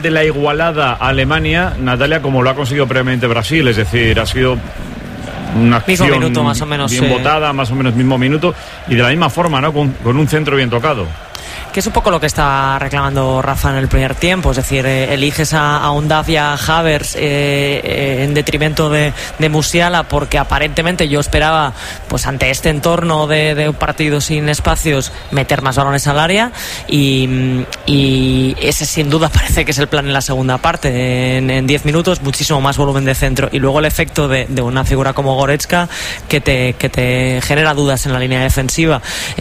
de la igualada a Alemania, Natalia, como lo ha conseguido previamente Brasil, es decir, ha sido una acción mismo minuto, más o menos, bien votada, más o menos mismo minuto, y de la misma forma, ¿no? Con un centro bien tocado. Que es un poco lo que está reclamando Rafa en el primer tiempo, es decir, eliges a Undav y a Havertz en detrimento de Musiala, porque aparentemente yo esperaba, pues ante este entorno de un partido sin espacios, meter más balones al área, y ese sin duda parece que es el plan en la segunda parte. En 10 minutos muchísimo más volumen de centro, y luego el efecto de una figura como Goretzka que te genera dudas en la línea defensiva.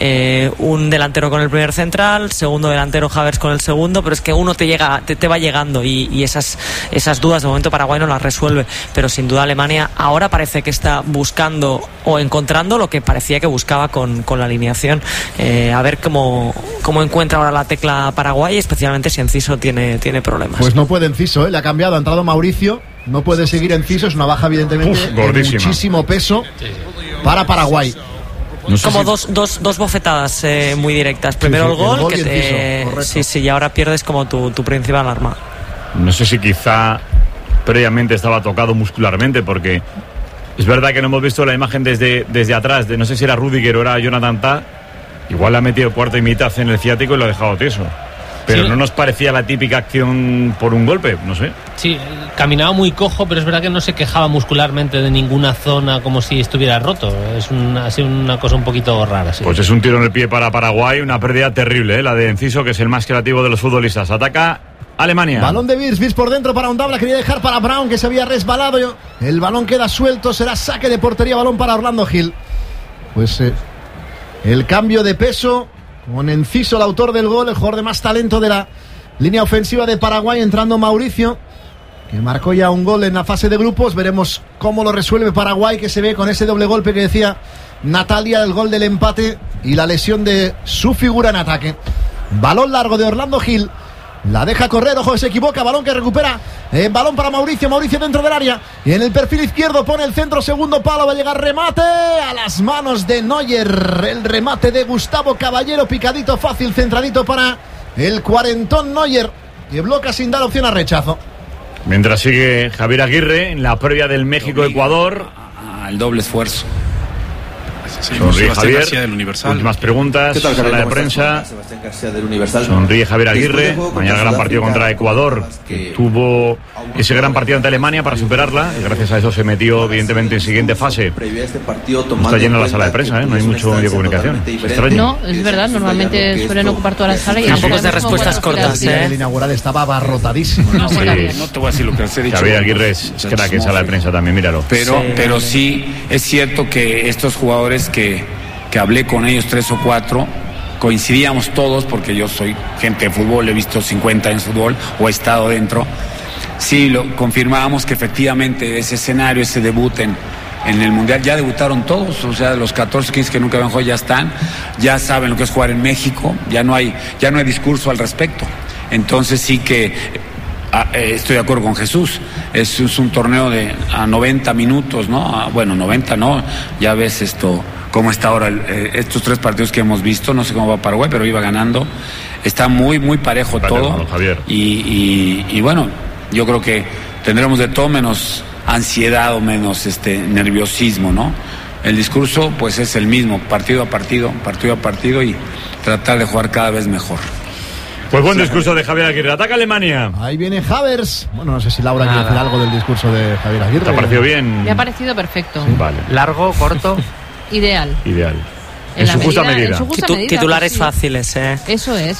Un delantero con el primer central, segundo delantero Havertz con el segundo, pero es que uno te va llegando, y esas dudas de momento Paraguay no las resuelve, pero sin duda Alemania ahora parece que está buscando o encontrando lo que parecía que buscaba con la alineación. A ver cómo encuentra ahora la tecla Paraguay, especialmente si Enciso tiene problemas. Pues no puede Enciso, le ha cambiado, ha entrado Mauricio, no puede seguir Enciso, es una baja evidentemente de muchísimo peso para Paraguay. No sé como dos bofetadas muy directas. Primero el gol que sí, y ahora pierdes como tu principal arma. No sé si quizá previamente estaba tocado muscularmente, porque es verdad que no hemos visto la imagen desde atrás, no sé si era Rüdiger o era Jonathan Tah. Igual le ha metido cuarto y mitad en el ciático y lo ha dejado tieso. Pero sí, no nos parecía la típica acción por un golpe, no sé. Sí, caminaba muy cojo, pero es verdad que no se quejaba muscularmente de ninguna zona como si estuviera roto. Ha sido una cosa un poquito rara. Sí. Pues es un tiro en el pie para Paraguay, una pérdida terrible, la de Enciso, que es el más creativo de los futbolistas. Ataca Alemania. Balón de Wirtz por dentro para Undav, la quería dejar para Brown, que se había resbalado. El balón queda suelto, será saque de portería, balón para Orlando Gil. Pues el cambio de peso con Enciso, el autor del gol, el jugador de más talento de la línea ofensiva de Paraguay, entrando Mauricio, que marcó ya un gol en la fase de grupos. Veremos cómo lo resuelve Paraguay, que se ve con ese doble golpe que decía Natalia, el gol del empate y la lesión de su figura en ataque. Balón largo de Orlando Gil, la deja correr, ojo, se equivoca, balón que recupera, balón para Mauricio dentro del área, y en el perfil izquierdo pone el centro, segundo palo, va a llegar remate a las manos de Neuer, el remate de Gustavo Caballero, picadito fácil, centradito para el cuarentón Neuer, que bloca sin dar opción a rechazo. Mientras sigue Javier Aguirre en la previa del México-Ecuador, al doble esfuerzo. Sonríe Javier. Últimas preguntas. ¿Qué tal, sala de prensa. Sonríe Javier Aguirre. Mañana gran partido contra Ecuador, que tuvo ese gran partido ante Alemania para superarla, y gracias a eso se metió evidentemente en siguiente fase. Está llena la sala de prensa, no hay mucho medio de comunicación. No, es verdad, normalmente suelen ocupar toda la sala y tampoco es de respuestas cortas. El inaugural estaba abarrotadísimo. No te voy a decir lo que os he dicho. Javier Aguirre es crack en sala de prensa también, míralo. Pero sí es cierto que estos jugadores que hablé con ellos 3 o 4, coincidíamos todos, porque yo soy gente de fútbol, he visto 50 en fútbol o he estado dentro. Sí, lo confirmábamos que efectivamente ese escenario, ese debut en el Mundial, ya debutaron todos, o sea, los 14, 15 que nunca habían jugado ya están, ya saben lo que es jugar en México, ya no hay discurso al respecto. Entonces sí que estoy de acuerdo con Jesús, es un torneo a 90 minutos, ¿no? Bueno, 90 no, ya ves esto, cómo está ahora estos 3 partidos que hemos visto, no sé cómo va Paraguay, pero iba ganando, está muy, muy parejo todo, Javier. Y bueno, yo creo que tendremos de todo menos ansiedad o menos nerviosismo, ¿no? El discurso pues es el mismo, partido a partido, y tratar de jugar cada vez mejor. Pues buen discurso de Javier Aguirre. Ataca Alemania. Ahí viene Havertz. Bueno, no sé si Laura quiere decir algo del discurso de Javier Aguirre. ¿Te ha parecido bien? Me ha parecido perfecto. Sí. Vale. Largo, corto. Ideal. En su justa medida. Titulares fáciles, Eso es.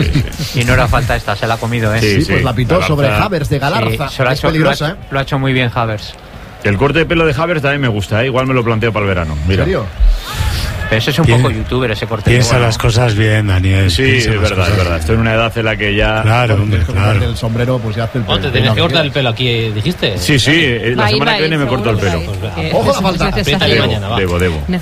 Y no era falta esta, se la ha comido, Sí, pues la pitó sobre Havertz de Galarza. Sí, es peligrosa, Lo ha hecho muy bien Havertz. El corte de pelo de Havertz también me gusta, Igual me lo planteo para el verano. Mira. ¿En serio? Pero eso es un poco youtuber, ese corte. Piensa las cosas bien, Daniel. Sí, es verdad. Estoy en una edad en la que ya... Claro, hombre, claro. El sombrero, pues ya hace el pelo. ¿Te tenías que cortar el pelo aquí, dijiste? Sí, la semana que viene me corto el pelo. Ojo la falta. Debo.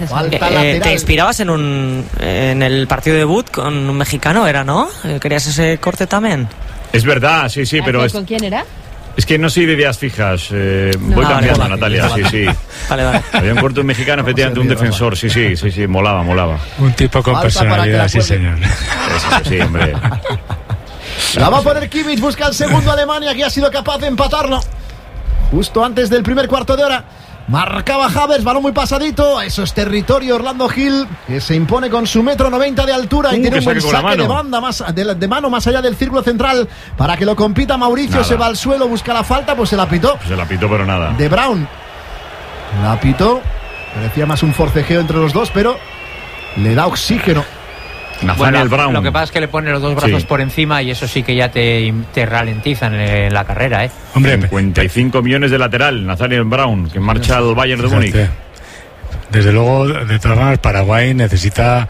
¿Te inspirabas en el partido de debut con un mexicano, ¿no? ¿Querías ese corte también? Es verdad, sí, pero... ¿Con quién era? Es que no soy de ideas fijas. Voy cambiando, Natalia. Sí. Vale. Había un corto mexicano, efectivamente, un defensor. Sí. Molaba. Un tipo con personalidad, sí, señor. Sí, hombre. La va a poner Kimmich, busca el segundo Alemania, que ha sido capaz de empatarlo justo antes del primer cuarto de hora. Marcaba Havertz, balón muy pasadito. Eso es territorio Orlando Gil, que se impone con su 1,90 m de altura y tiene un buen saque de banda de mano más allá del círculo central para que lo compita Mauricio. Nada. Se va al suelo, busca la falta, pues se la pitó. Pues se la pitó, pero nada. De Brown la pitó. Parecía más un forcejeo entre los dos, pero le da oxígeno. Nathaniel Brown. Lo que pasa es que le pone los dos brazos por encima y eso sí que ya te ralentizan en la carrera, ¿eh? Hombre, 55 millones de lateral, Nathaniel Brown, que marcha al Bayern de Múnich. Desde luego, de todas maneras, Paraguay necesita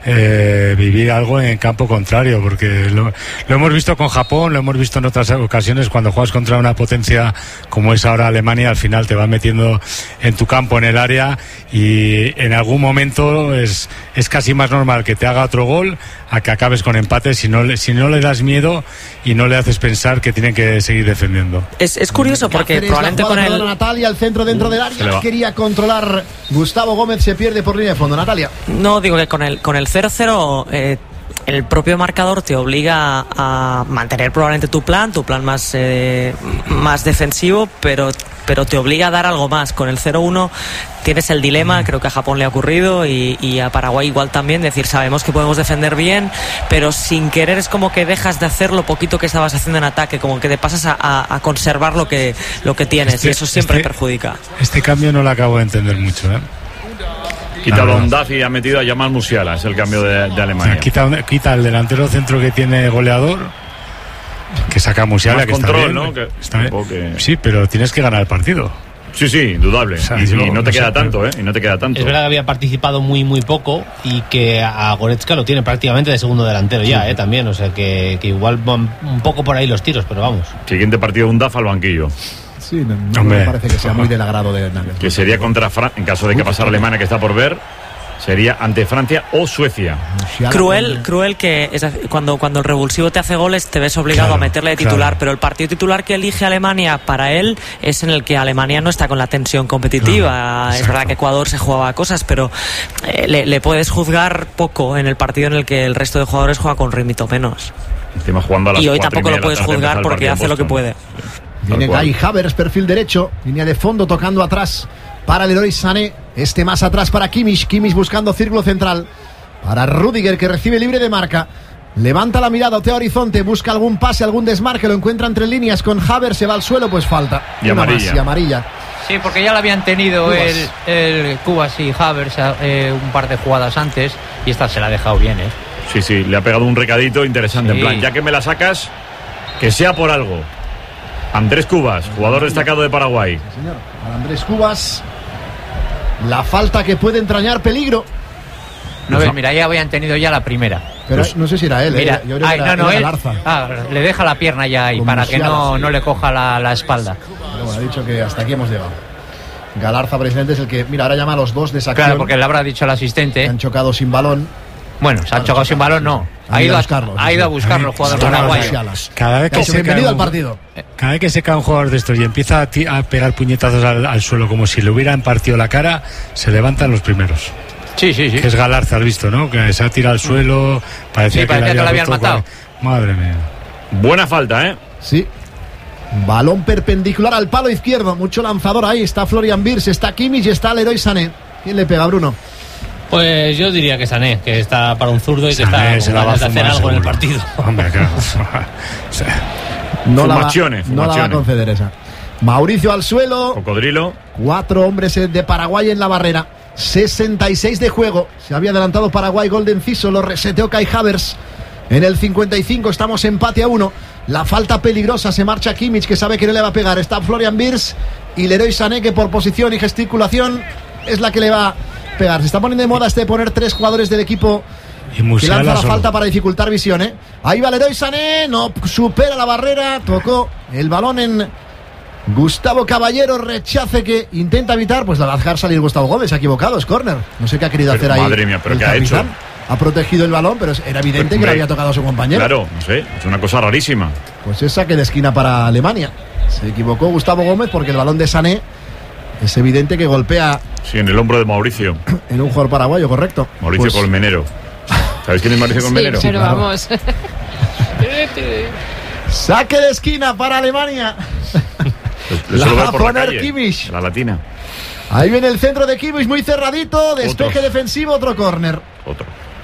vivir algo en campo contrario, porque lo hemos visto con Japón, lo hemos visto en otras ocasiones cuando juegas contra una potencia como es ahora Alemania. Al final te va metiendo en tu campo, en el área, y en algún momento es casi más normal que te haga otro gol a que acabes con empate si no le das miedo y no le haces pensar que tienen que seguir defendiendo. Es curioso porque probablemente con el Natalia, el centro dentro del área, quería controlar Gustavo Gómez, se pierde por línea de fondo. Natalia. No, digo que con el 0-0 el propio marcador te obliga a mantener probablemente tu plan más defensivo, pero te obliga a dar algo más. Con el 0-1 tienes el dilema, creo que a Japón le ha ocurrido y a Paraguay igual también, decir, sabemos que podemos defender bien, pero sin querer es como que dejas de hacer lo poquito que estabas haciendo en ataque, como que te pasas a conservar lo que tienes, y eso siempre perjudica. Este cambio no lo acabo de entender mucho, ¿eh? Quitado a Undaf y ha metido a Jamal Musiala, es el cambio de Alemania. O sea, quita el delantero centro que tiene goleador, que saca a Musiala, que control, está bien, ¿no? Está bien. Sí, pero tienes que ganar el partido. Sí, indudable. O sea, y no te queda tanto, ¿eh? Y no te queda tanto. Es verdad que había participado muy poco y que a Goretzka lo tiene prácticamente de segundo delantero ya, también. O sea que igual van un poco por ahí los tiros, pero vamos. Siguiente partido, Undaf al banquillo. Sí, no me parece que sea muy del agrado de Nagel. Que sería contra Francia, en caso de que pasara Alemania, que está por ver, sería ante Francia o Suecia. Cruel que cuando el revulsivo te hace goles te ves obligado a meterle de titular, pero el partido titular que elige Alemania para él es en el que Alemania no está con la tensión competitiva. Es verdad que Ecuador se jugaba cosas, pero le puedes juzgar poco en el partido en el que el resto de jugadores juega con ritmo menos. Jugando a las y hoy tampoco lo puedes juzgar porque hace lo que puede. Viene Kai Havertz, perfil derecho, línea de fondo, tocando atrás para Leroy Sané, más atrás para Kimmich buscando círculo central para Rüdiger, que recibe libre de marca, levanta la mirada hacia horizonte, busca algún pase, algún desmarque, lo encuentra entre líneas con Havertz, se va al suelo, pues falta y amarilla. Sí, porque ya lo habían tenido el Cubas y Havertz un par de jugadas antes y esta se la ha dejado bien, Sí, le ha pegado un recadito interesante, en plan, ya que me la sacas, que sea por algo. Andrés Cubas, jugador destacado de Paraguay. Sí, señor. Para Andrés Cubas, la falta que puede entrañar peligro. Mira, ya habían tenido ya la primera. Pero no sé si era él. Mira, yo creo que era Galarza. Le deja la pierna ya ahí para que no le coja la espalda. Pero bueno, ha dicho que hasta aquí hemos llegado. Galarza, presidente, es el que, mira, ahora llama a los dos de esa acción. Claro, porque le habrá dicho al asistente. Han chocado sin balón. Bueno, se han chocado sin balón, no. Ha ido a buscarlo el jugador paraguayo. Cada vez que se bienvenido al partido. Cada vez que se cae un jugador de estos y empieza a pegar puñetazos al suelo como si le hubieran partido la cara, se levantan los primeros. Sí. Que es Galarza, has visto, ¿no? Que se ha tirado al suelo, parecía que le habían matado. Madre mía. Buena falta, Sí. Balón perpendicular al palo izquierdo, mucho lanzador ahí, está Florian Wirtz, está Kimmich y está Leroy Sané. ¿Quién le pega, Bruno? Pues yo diría que Sané, que está para un zurdo y que está con ganas de hacer algo en el partido. Hombre, claro. No la va a conceder esa. Mauricio al suelo. Cocodrilo. 4 hombres de Paraguay en la barrera. 66 de juego. Se había adelantado Paraguay, gol de Enciso, lo reseteó Kai Havertz. En el 55 estamos empate a 1. La falta peligrosa, se marcha Kimmich, que sabe que no le va a pegar. Está Florian Wirtz y Leroy Sané, que por posición y gesticulación es la que le va a pegar. Se está poniendo de moda poner 3 jugadores del equipo que lanza la falta para dificultar visión. Ahí va Leroy Sané, no supera la barrera, tocó el balón en Gustavo Caballero, rechace que intenta evitar, pues la va a dejar salir Gustavo Gómez, se ha equivocado, es córner. No sé qué ha querido hacer ahí. Madre mía, pero ¿qué ha hecho? Ha protegido el balón, pero era evidente que le había tocado a su compañero. Claro, no sé, es una cosa rarísima. Pues es saque de esquina para Alemania. Se equivocó Gustavo Gómez porque el balón de Sané es evidente que golpea. Sí, en el hombro de Mauricio. En un jugador paraguayo, correcto. Mauricio Colmenero. ¿Sabéis quién es Mauricio Colmenero? Sí, pero claro. vamos. Saque de esquina para Alemania. La va a por la poner calle, Kimmich. La latina. Ahí viene el centro de Kimmich, muy cerradito. Despeje defensivo, otro córner. Otro.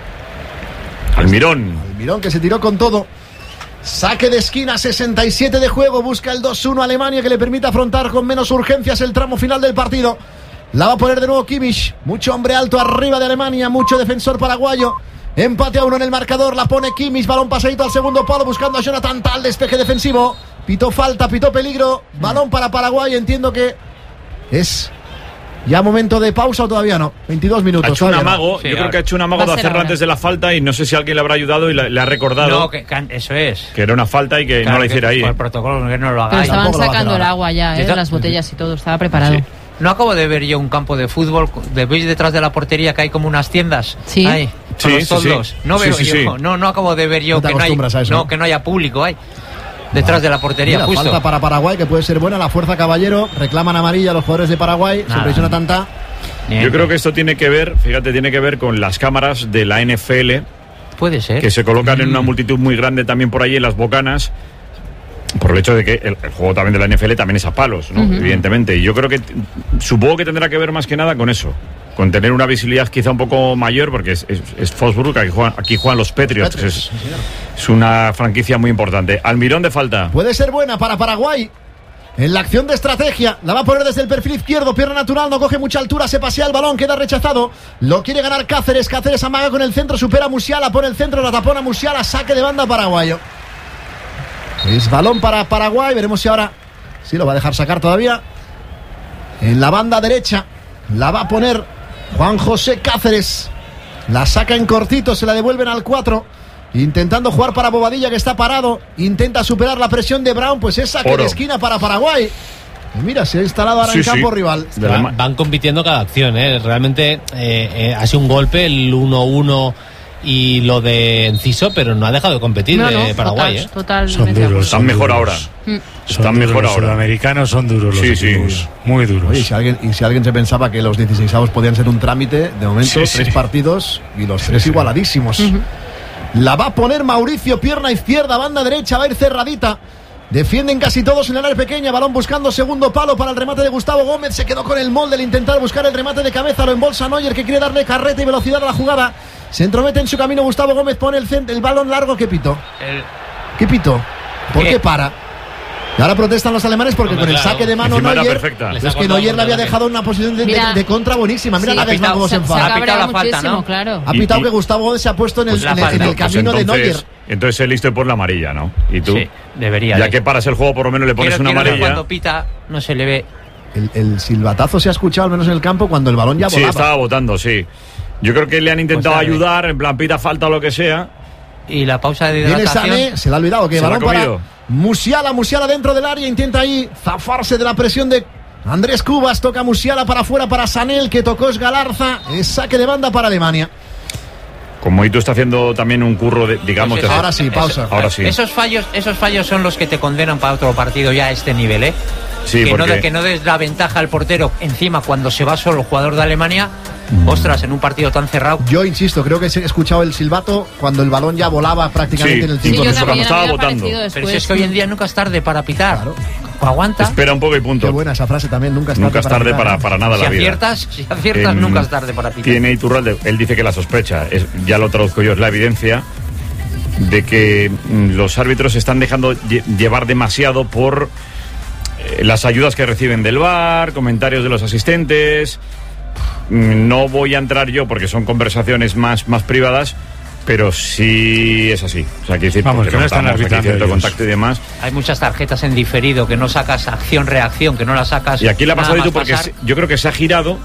Almirón. Almirón que se tiró con todo. Saque de esquina, 67 de juego. Busca el 2-1 Alemania, que le permite afrontar con menos urgencias el tramo final del partido. La va a poner de nuevo Kimmich. Mucho hombre alto arriba de Alemania. Mucho defensor paraguayo. Empate a 1 en el marcador. La pone Kimmich. Balón pasadito al segundo palo buscando a Jonathan Tah. Despeje defensivo. Pitó falta, pitó peligro. Balón para Paraguay. Entiendo que es ya momento de pausa o todavía no. 22 minutos. Ha hecho un amago. No. Sí, yo creo que ha hecho un amago de hacerlo antes de la falta y no sé si alguien le habrá ayudado y le ha recordado. No, eso es. Que era una falta y que Claro, no la hiciera ahí. Por el protocolo, que no lo Pero hagáis. estaban sacando el agua ya, las botellas y todo, estaba preparado. Sí. No acabo de ver yo un campo de fútbol. ¿Veis detrás de la portería que hay como unas tiendas? Sí. Ahí, con los toldos. Sí. No veo Sí. yo. No acabo de ver yo No te acostumbras a eso. que no haya público ahí. Detrás de la portería, Mira, justo. falta para Paraguay, que puede ser buena. La fuerza caballero. Reclaman amarilla a los jugadores de Paraguay. Se presiona tanta. Yo creo que esto tiene que ver, fíjate, tiene que ver con las cámaras de la NFL. Puede ser. Que se colocan en una multitud muy grande también por allí en las bocanas. Por el hecho de que el juego también de la NFL también es a palos, ¿no? Evidentemente. Y yo creo que supongo que tendrá que ver más que nada con eso. Con tener una visibilidad quizá un poco mayor, porque es Foxborough, aquí juegan los Patriots. Es una franquicia muy importante. Almirón de falta. Puede ser buena para Paraguay. En la acción de estrategia, la va a poner desde el perfil izquierdo, pierna natural, no coge mucha altura, se pasea el balón, queda rechazado. Lo quiere ganar Cáceres amaga con el centro, supera a Musiala, pone el centro, la tapona Musiala, saque de banda paraguayo. Es balón para Paraguay, veremos si ahora sí lo va a dejar sacar todavía. En la banda derecha, la va a poner Juan José Cáceres. La saca en cortito, se la devuelven al 4. Intentando jugar para Bobadilla, que está parado. Intenta superar la presión de Brown, pues es saque de esquina para Paraguay. Y mira, se ha instalado ahora en campo rival. Van compitiendo cada acción, ¿eh? Realmente ha sido un golpe el 1-1 y lo de Enciso, pero no ha dejado de competir Paraguay. Totalmente. Son duros. Están mejor ahora. Están mejor ahora. Los sudamericanos son duros. Sí, los equipos, muy duros. Oye, si alguien se pensaba que los 16avos podían ser un trámite, de momento 3 partidos y los 3 igualadísimos. La va a poner Mauricio, pierna izquierda, banda derecha, va a ir cerradita. Defienden casi todos en el área pequeña. Balón buscando segundo palo para el remate de Gustavo Gómez. Se quedó con el molde al intentar buscar el remate de cabeza. Lo embolsa Neuer, que quiere darle carreta y velocidad a la jugada. Se entromete en su camino Gustavo Gómez. Pone el balón largo. ¿Qué pito? ¿Qué pito? ¿Por qué para? Y ahora protestan los alemanes porque con el saque de mano Neuer, es que Neuer le había dejado en una posición de contra buenísima. Mira la Nagelsmann cómo se enfada. Ha pitado la falta, ¿no? Claro. Ha pitado que Gustavo Gómez se ha puesto en el camino de Neuer. Entonces él listo por la amarilla, ¿no? Y tú, sí, debería. Ya que paras el juego, por lo menos le pones una amarilla. Cuando pita, no se le ve. El silbatazo se ha escuchado al menos en el campo cuando el balón ya volaba. Sí, estaba votando, sí. Yo creo que le han intentado ayudar, en plan pita falta o lo que sea. Y la pausa de hidratación. Viene Sané, se le ha olvidado que balón para Musiala dentro del área, intenta ahí zafarse de la presión de Andrés Cubas, toca Musiala para afuera para Sané, el que tocó es Galarza, es saque de banda para Alemania. Como Ito está haciendo también un curro, digamos... Pues ahora sí, pausa. Ahora sí. Esos fallos son los que te condenan para otro partido ya a este nivel, ¿eh? Sí, que no des la ventaja al portero encima cuando se va solo el jugador de Alemania. Ostras, en un partido tan cerrado. Yo insisto, creo que he escuchado el silbato cuando el balón ya volaba prácticamente en el 5. Cuando estaba votando. Pero si es que hoy en día nunca es tarde para pitar. Claro. Aguanta. Espera un poco y punto. Qué buena esa frase también, nunca es tarde para nada la vida. Si aciertas nunca es tarde para pitar. Tiene Iturralde, él dice que la sospecha, ya lo traduzco yo, es la evidencia de que los árbitros se están dejando llevar demasiado por las ayudas que reciben del VAR, comentarios de los asistentes. No voy a entrar yo porque son conversaciones más privadas, pero sí es así. O sea, quiero decir, vamos, que no están arbitrando cierto contacto y demás. Hay muchas tarjetas en diferido que no sacas acción-reacción, que no las sacas. Y aquí le ha pasado tú porque yo creo que se ha girado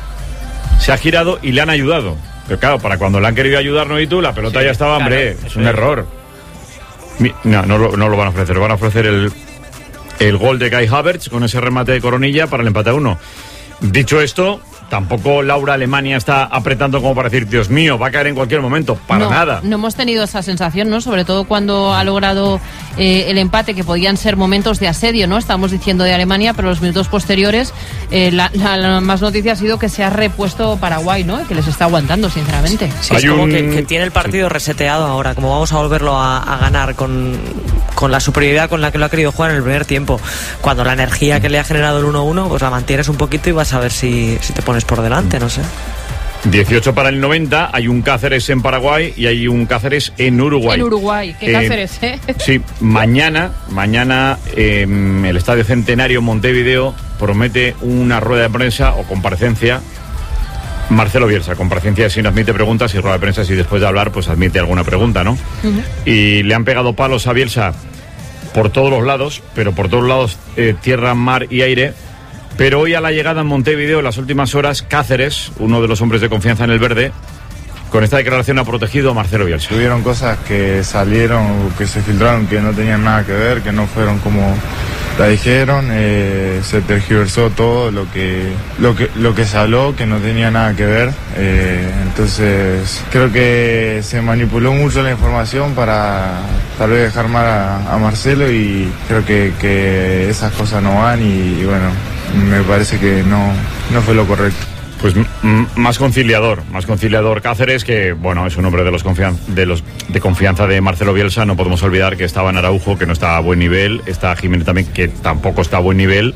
y le han ayudado. Pero claro, para cuando le han querido ayudar Noitu, la pelota ya estaba, hombre, es un error. No lo van a ofrecer, van a ofrecer el gol de Kai Havertz con ese remate de Coronilla para el empate a 1. Dicho esto, tampoco Laura Alemania está apretando como para decir, Dios mío, va a caer en cualquier momento, para nada. No hemos tenido esa sensación, ¿no? Sobre todo cuando ha logrado el empate, que podían ser momentos de asedio, ¿no? Estamos diciendo de Alemania, pero los minutos posteriores la más noticia ha sido que se ha repuesto Paraguay, ¿no? Que les está aguantando, sinceramente. Sí, es como que tiene el partido reseteado ahora, como vamos a volverlo a ganar con la superioridad con la que lo ha querido jugar en el primer tiempo. Cuando la energía que le ha generado el 1-1, pues la mantienes un poquito y vas a ver si te pones por delante, no sé. 18 para el 90, hay un Cáceres en Paraguay y hay un Cáceres en Uruguay. En Uruguay, ¿qué Cáceres, Sí, mañana el Estadio Centenario Montevideo promete una rueda de prensa o comparecencia. Marcelo Bielsa, comparecencia si no admite preguntas, y rueda de prensa si después de hablar pues admite alguna pregunta, ¿no? Uh-huh. Y le han pegado palos a Bielsa por todos los lados, pero por todos lados tierra, mar y aire. Pero hoy a la llegada en Montevideo, en las últimas horas, Cáceres, uno de los hombres de confianza en el verde, con esta declaración ha protegido a Marcelo Bielsa. Hubieron cosas que salieron, que se filtraron, que no tenían nada que ver, que no fueron como la dijeron, se tergiversó todo lo que se habló, que no tenía nada que ver. Entonces creo que se manipuló mucho la información para tal vez dejar mal a Marcelo, y creo que esas cosas no van, y bueno, me parece que no fue lo correcto. Pues más conciliador Cáceres, que bueno, es un hombre de confianza de Marcelo Bielsa. No podemos olvidar que estaba en Araujo, que no está a buen nivel, está Jiménez también, que tampoco está a buen nivel,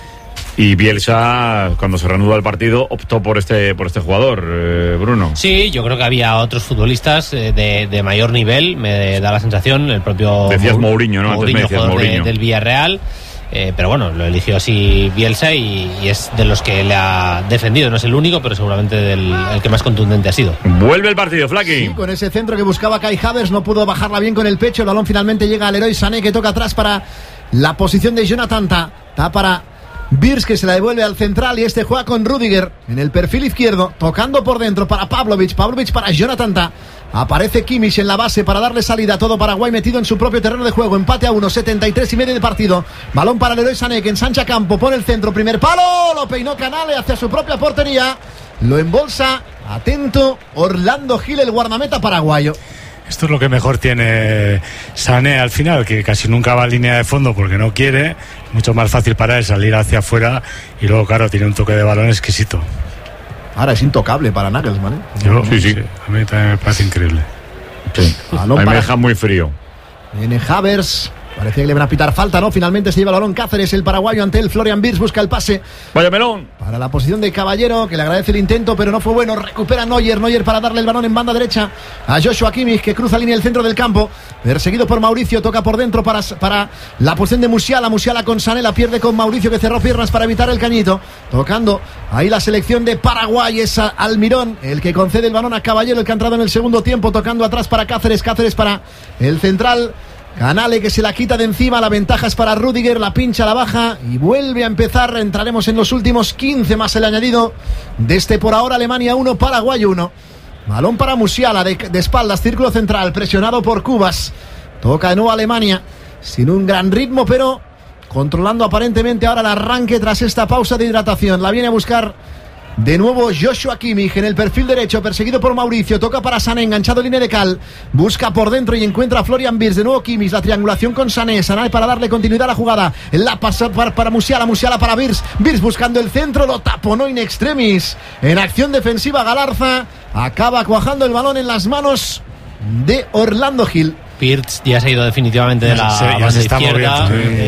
y Bielsa, cuando se reanuda el partido, optó por este jugador, Bruno. Sí, yo creo que había otros futbolistas de mayor nivel, me da la sensación, el propio... Decías Mourinho, ¿no? Mourinho, Antes me decías Mourinho. Del Villarreal. Pero bueno, lo eligió así Bielsa, y es de los que le ha defendido. No es el único, pero seguramente el que más contundente ha sido. Vuelve el partido, Flaky. Sí, con ese centro que buscaba Kai Havertz, no pudo bajarla bien con el pecho. El balón finalmente llega al Leroy Sané, que toca atrás para la posición de Jonathan Tah. Tah para Birz, que se la devuelve al central, y este juega con Rüdiger en el perfil izquierdo, tocando por dentro para Pavlovic para Jonathan Tah. Aparece Kimmich en la base para darle salida a todo Paraguay, metido en su propio terreno de juego. Empate a 1, 73 y medio de partido. Balón para Leroy Sané, que ensancha campo, pone el centro, primer palo, lo peinó Canale hacia su propia portería, lo embolsa, atento Orlando Gil, el guardameta paraguayo. Esto es lo que mejor tiene Sané al final, que casi nunca va a línea de fondo porque no quiere. Mucho más fácil para él salir hacia afuera, y luego, claro, tiene un toque de balón exquisito. Ahora es intocable para Nagelsmann, Sí. A mí también me parece increíble. Sí. A mí me deja muy frío. Viene Havertz. Parecía que le van a pitar falta, ¿no? Finalmente se lleva el balón Cáceres, el paraguayo, ante él. Florian Wirtz busca el pase. Vaya melón. Para la posición de Caballero, que le agradece el intento, pero no fue bueno. Recupera Neuer para darle el balón en banda derecha a Joshua Kimmich, que cruza línea del centro del campo. Perseguido por Mauricio, toca por dentro para la posición de Musiala. Musiala con Sané, la pierde con Mauricio, que cerró piernas para evitar el cañito. Tocando ahí la selección de Paraguay, es Almirón el que concede el balón a Caballero, el que ha entrado en el segundo tiempo. Tocando atrás para Cáceres para el central Canale, que se la quita de encima. La ventaja es para Rüdiger, la pincha, la baja y vuelve a empezar. Entraremos en los últimos 15 más el añadido de este por ahora Alemania 1, Paraguay 1. Balón para Musiala de espaldas, círculo central, presionado por Cubas. Toca de nuevo Alemania, sin un gran ritmo, pero controlando aparentemente ahora el arranque tras esta pausa de hidratación. La viene a buscar de nuevo Joshua Kimmich en el perfil derecho, perseguido por Mauricio. Toca para Sané, enganchado en línea de cal. Busca por dentro y encuentra a Florian Wirtz. De nuevo Kimmich, la triangulación con Sané para darle continuidad a la jugada. La pasa para Musiala para Wirtz. Wirtz buscando el centro, lo taponó in extremis. En acción defensiva Galarza acaba cuajando el balón en las manos de Orlando Gil. Wirtz ya se ha ido definitivamente de la base izquierda,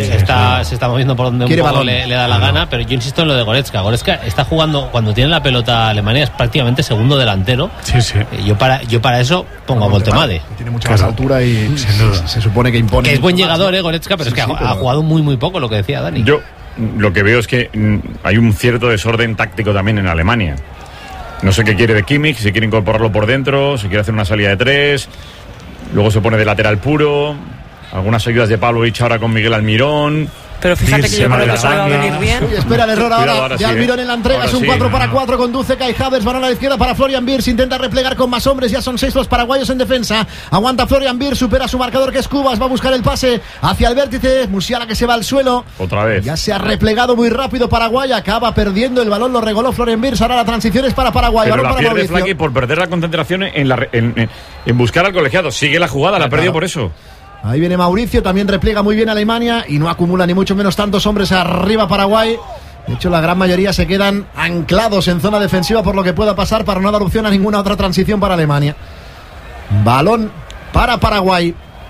se está moviendo por donde un poco le da la gana, pero yo insisto en lo de Goretzka. Goretzka está jugando, cuando tiene la pelota Alemania, es prácticamente segundo delantero. Sí. Yo para eso pongo a Voltemade. Tiene mucha más altura y se supone que impone. Que es buen llegador, Goretzka, pero es que ha jugado muy poco, lo que decía Dani. Yo lo que veo es que hay un cierto desorden táctico también en Alemania. No sé qué quiere de Kimmich, si quiere incorporarlo por dentro, si quiere hacer una salida de 3. Luego se pone de lateral puro. Algunas ayudas de Pavlovic ahora con Miguel Almirón. Pero fíjate que yo creo que eso le va a venir bien. Uy, espera el error ahora de Almirón en la entrega. Ahora es un 4-4, conduce Kai Havertz, balón a la izquierda para Florian Wirtz. Intenta replegar con más hombres, ya son 6 los paraguayos en defensa. Aguanta Florian Wirtz, supera su marcador, que es Cubas. Va a buscar el pase hacia el vértice. Musiala, que se va al suelo. Otra vez. Ya se ha replegado muy rápido Paraguay. Acaba perdiendo el balón, lo regoló Florian Wirtz. Ahora la transición es para Paraguay. Pero balón la para pierde Mauricio. Flaky por perder la concentración en buscar al colegiado. Sigue la jugada, la ha perdido por eso. Ahí viene Mauricio, también repliega muy bien Alemania y no acumula ni mucho menos tantos hombres arriba Paraguay. De hecho, la gran mayoría se quedan anclados en zona defensiva por lo que pueda pasar para no dar opción a ninguna otra transición para Alemania. Balón para Paraguay.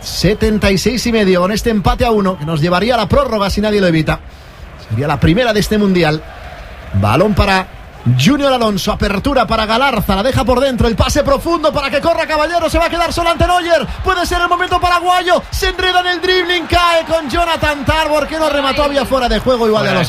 76,5 con este empate a 1 que nos llevaría a la prórroga si nadie lo evita. Sería la primera de este mundial. Balón para Junior Alonso, apertura para Galarza, la deja por dentro, el pase profundo para que corra Caballero, se va a quedar solo ante Neuer, puede ser el momento paraguayo, se enreda en el dribbling, cae con Jonathan Tarbor, que no remató, había fuera de juego, igual ya lo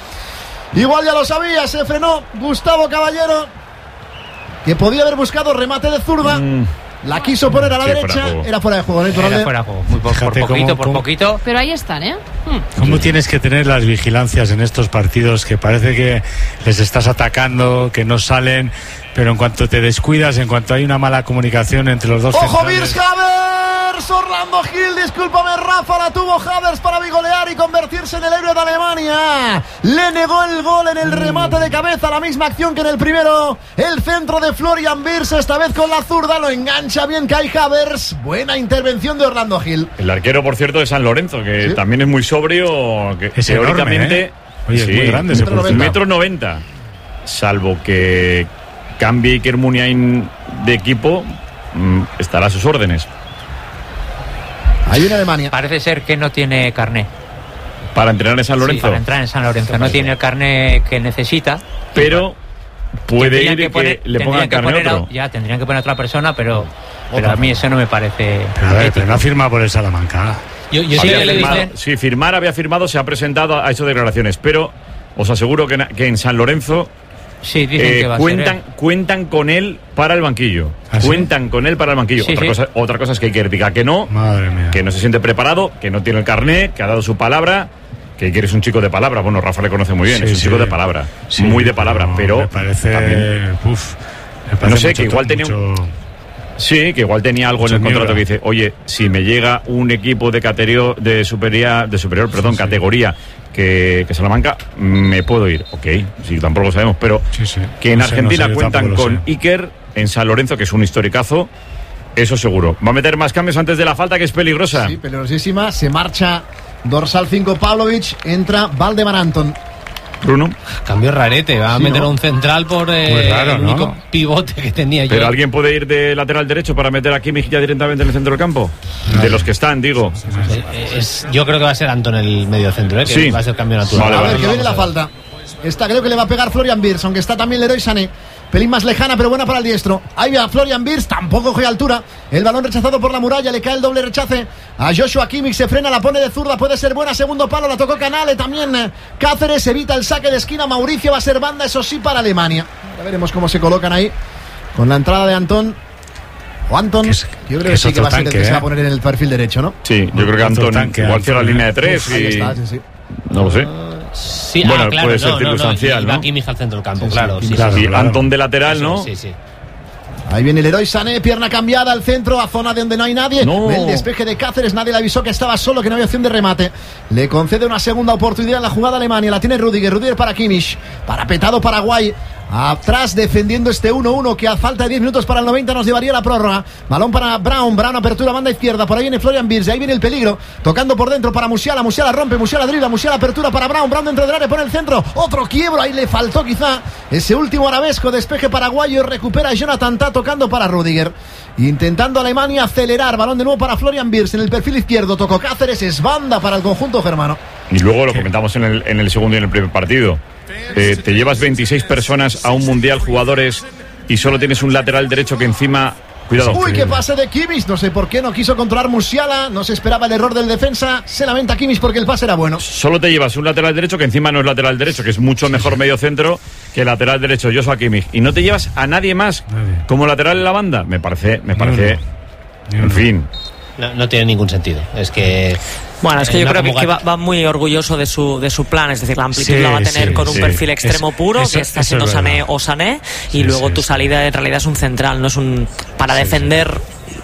sabía, se frenó Gustavo Caballero, que podía haber buscado remate de zurda. La quiso poner a la derecha, era fuera de juego, ¿no? Era fuera de juego, muy por poquito. Pero ahí están, ¿eh? ¿Cómo tienes que tener las vigilancias en estos partidos que parece que les estás atacando, que no salen, pero en cuanto te descuidas, en cuanto hay una mala comunicación entre los dos ¡ojo, Virs Havers! Orlando Gil, discúlpame Rafa, la tuvo Havers para bigolear y convertirse en el héroe de Alemania. Le negó el gol en el remate de cabeza, la misma acción que en el primero. El centro de Florian Wirtz, esta vez con la zurda, lo engancha bien Kai Havertz. Buena intervención de Orlando Gil. El arquero, por cierto, de San Lorenzo, que también es muy sobrio, que es teóricamente enorme, Oye, es muy grande, 1,90 m. Salvo que cambie Iker Muniain de equipo, estará a sus órdenes. Ahí viene Alemania. Parece ser que no tiene carné. ¿Para entrenar en San Lorenzo? Sí, para entrar en San Lorenzo. No tiene el carné que necesita. Pero puede ir y que le pongan carné otro. Ya, tendrían que poner otra persona, pero a mí eso no me parece. Pero a ver, pero no ha firmado por el Salamanca. Si firmar había firmado, se ha presentado, ha hecho declaraciones. Pero os aseguro que en San Lorenzo sí, dicen que va cuentan con él para el banquillo. ¿Ah, sí? Cuentan con él para el banquillo. Sí, otra cosa es que Iker diga que no, que no se siente preparado, que no tiene el carné, que ha dado su palabra, que Iker es un chico de palabra. Bueno, Rafa le conoce muy bien, es un chico de palabra, muy de palabra, pero me parece, también, no sé, que igual tenía sí, que igual tenía algo en el contrato que dice, oye, si me llega un equipo de categoría que Salamanca, me puedo ir. Ok, sí, tampoco lo sabemos, pero que en Argentina cuentan con Iker, en San Lorenzo, que es un historicazo, eso seguro. Va a meter más cambios antes de la falta, que es peligrosa. Sí, peligrosísima. Se marcha dorsal 5 Pavlovic, entra Valdemar Anton. Bruno. Cambio rarete, va a meter un central por el único pivote que tenía yo. ¿Pero alguien puede ir de lateral derecho para meter a Kimmich ya directamente en el centro del campo? De los que están, digo. Yo creo que va a ser Anton el medio centro, que va a ser cambio natural. Vale, a ver, que viene la falta. Esta creo que le va a pegar Florian Wirtz, aunque está también Leroy Sané. Pelín más lejana, pero buena para el diestro. Ahí va Florian Wirtz, tampoco coge altura. El balón rechazado por la muralla, le cae el doble rechace a Joshua Kimmich, se frena, la pone de zurda, puede ser buena, segundo palo, la tocó Canale, también Cáceres, evita el saque de esquina, Mauricio, va a ser banda, eso sí, para Alemania. Ya veremos cómo se colocan ahí, con la entrada de Antón. O Anton, yo creo que sí que va a ser el que se va a poner en el perfil derecho, ¿no? Sí, yo creo que Antón igual cierra la línea de tres y... Está, sí. No lo sé. Sí, bueno, claro, puede ser circunstancial, ¿no? Kimmich al centro del campo, claro. Y Antón de lateral, ¿no? Sí. Ahí viene el Leroy Sané, pierna cambiada al centro, a zona de donde no hay nadie. El despeje de Cáceres, nadie le avisó que estaba solo, que no había opción de remate. Le concede una segunda oportunidad en la jugada Alemania, la tiene Rudiger para Kimmich, parapetado Paraguay. Atrás defendiendo este 1-1 que a falta de 10 minutos para el 90 nos llevaría a la prórroga. Balón para Brown, apertura banda izquierda, por ahí viene Florian Wirtz, ahí viene el peligro, tocando por dentro para Musiala, rompe, Musiala dribla, Musiala apertura para Brown dentro del área, pone el centro, otro quiebro, ahí le faltó quizá ese último arabesco, despeje paraguayo, recupera Jonathan Tah tocando para Rudiger, intentando Alemania acelerar, balón de nuevo para Florian Wirtz en el perfil izquierdo, tocó Cáceres, es banda para el conjunto germano. Y luego lo comentamos en el segundo y en el primer partido. Te llevas 26 personas a un mundial, jugadores, y solo tienes un lateral derecho que encima... Cuidado. Uy, qué pase de Kimmich, no sé por qué no quiso controlar Musiala, no se esperaba el error del defensa, se lamenta Kimmich porque el pase era bueno. Solo te llevas un lateral derecho que encima no es lateral derecho, que es mucho mejor medio centro que el lateral derecho, Joshua Kimmich, y no te llevas a nadie más como lateral en la banda. Me parece en fin. No tiene ningún sentido. Es que... Bueno, es que yo creo que va muy orgulloso de su plan, es decir, la amplitud la va a tener con un perfil extremo puro, que está siendo Sané o Sané, y luego tu salida en realidad es un central, no es un... Para defender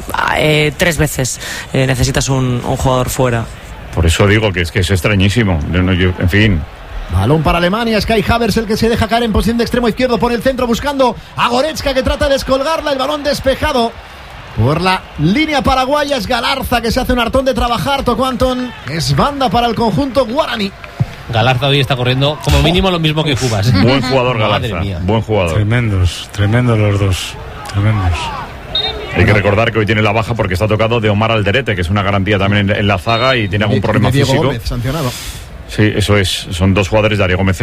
3 veces necesitas un jugador fuera. Por eso digo que es extrañísimo. En fin... Balón para Alemania, es Kai Havertz el que se deja caer en posición de extremo izquierdo por el centro buscando a Goretzka que trata de descolgarla, el balón despejado Por la línea paraguaya es Galarza, que se hace un hartón de trabajar. Tocó Antón. Es banda para el conjunto guaraní. Galarza hoy está corriendo como mínimo lo mismo que Cubas. Buen jugador Galarza. Buen jugador. Tremendos los dos. Tremendos. Hay que recordar que hoy tiene la baja porque está tocado de Omar Alderete, que es una garantía también en la zaga y tiene algún problema Diego físico. Gómez, sancionado. Sí, eso es. Son dos jugadores, Darío Gómez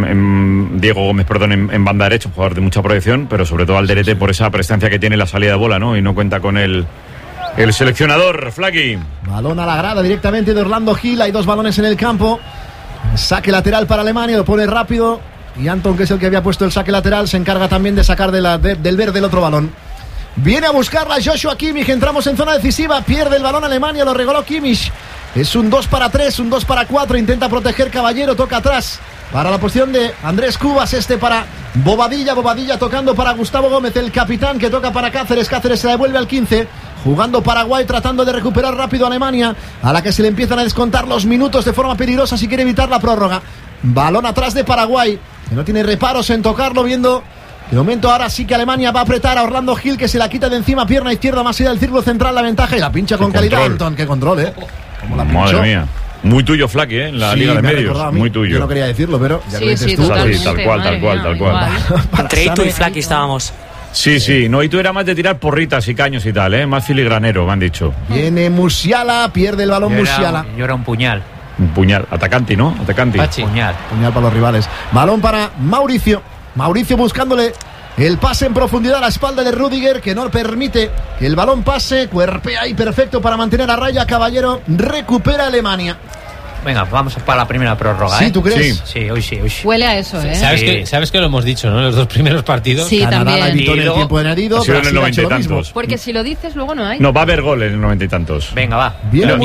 Diego Gómez, en banda derecha, un jugador de mucha proyección, pero sobre todo Alderete por esa presencia que tiene en la salida de bola, ¿no? Y no cuenta con el seleccionador, Flaky. Balón a la grada directamente de Orlando Gil. Hay 2 balones en el campo. Saque lateral para Alemania, lo pone rápido. Y Anton, que es el que había puesto el saque lateral, se encarga también de sacar del verde el otro balón. Viene a buscarla Joshua Kimmich. Entramos en zona decisiva. Pierde el balón Alemania, lo regaló Kimmich. Es un 2-3, un 2-4. Intenta proteger Caballero, toca atrás para la posición de Andrés Cubas. Para Bobadilla. Bobadilla tocando para Gustavo Gómez, el capitán, que toca para Cáceres. Cáceres se devuelve al 15. Jugando Paraguay, tratando de recuperar rápido a Alemania, a la que se le empiezan a descontar los minutos de forma peligrosa si quiere evitar la prórroga. Balón atrás de Paraguay, que no tiene reparos en tocarlo, viendo de momento ahora sí que Alemania va a apretar a Orlando Gil, que se la quita de encima, pierna izquierda más allá del círculo central, la ventaja, y la pincha con calidad. Anton, qué control, como la pinchó. Madre mía. Muy tuyo, Flaky, en la Liga de Medios. Muy tuyo. Yo no quería decirlo, pero ya sí, lo dices tú. Tal cual. Entre Itu y Flaky estábamos. Sí, no, y tú era más de tirar porritas y caños y tal, más filigranero, me han dicho. Viene Musiala, pierde el balón Musiala. Yo era un puñal. Un puñal, atacante, ¿no? Atacante. Puñal para los rivales. Balón para Mauricio. Mauricio buscándole el pase en profundidad a la espalda de Rüdiger, que no permite que el balón pase. Cuerpea ahí perfecto para mantener a raya. Caballero recupera Alemania. Venga, vamos para la primera prórroga. ¿Sí, tú crees? Sí, hoy sí. Huele a eso, ¿eh? ¿Sabes que lo hemos dicho, ¿no? Los 2 primeros partidos. Sí, Canadá también. la evitó en el tiempo de añadido. Ha sido en el 90 y tantos. Porque si lo dices, luego no hay. No, va a haber gol en el 90 y tantos. Venga, va.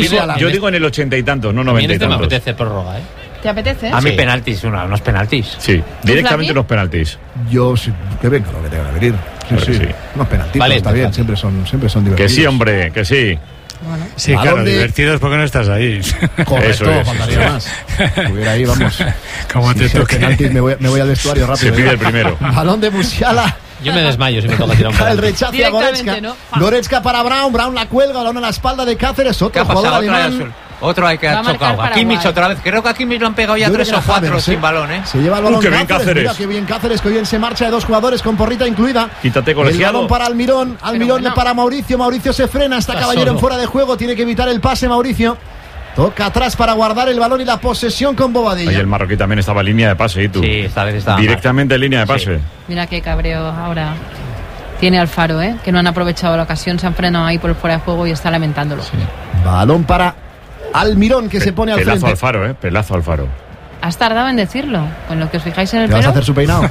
Yo digo en el 80 y tantos, no 90 y tantos. Me apetece prórroga, ¿eh? ¿Te apetece? A mí penaltis, unos penaltis. Sí, directamente unos penaltis. Yo sí, que venga lo que tenga que venir. Sí. Unos penaltis, vale, está bien, siempre son divertidos. Que sí, hombre, que sí. Bueno. Sí, claro, divertidos porque no estás ahí. Correcto, faltaría más. Estuviera ahí, vamos. Como te toque. Penaltis, me voy al vestuario rápido. Se pide el primero. Balón de Musiala. Yo me desmayo si me toca tirar un penalti. El rechazo a Goretzka. ¿No? Goretzka para Brown la cuelga, balón a la espalda de Cáceres. Otro jugador alemán. Otro hay que ha chocado. A Kimmich otra vez. Creo que a Kimmich lo han pegado ya 3 o 4 sin balón, ¿eh? Se lleva el balón Cáceres. Mira qué bien Cáceres, que bien se marcha de 2 jugadores con porrita incluida. Quítate, colegiado. El balón para Almirón. Almirón para Mauricio. Mauricio se frena. Está Caballero en fuera de juego. Tiene que evitar el pase Mauricio. Toca atrás para guardar el balón y la posesión con Bobadilla. Y el marroquí también estaba en línea de pase, ¿y tú? Sí, esta vez estaba directamente en línea de pase. Sí. Mira qué cabreo ahora tiene Alfaro, que no han aprovechado la ocasión. Se han frenado ahí por el fuera de juego y está lamentándolo. Sí. Balón para Almirón, que se pone al frente. Pelazo Alfaro. Has tardado en decirlo. Con lo que os fijáis en el pelo. ¿Vas a hacer su peinado?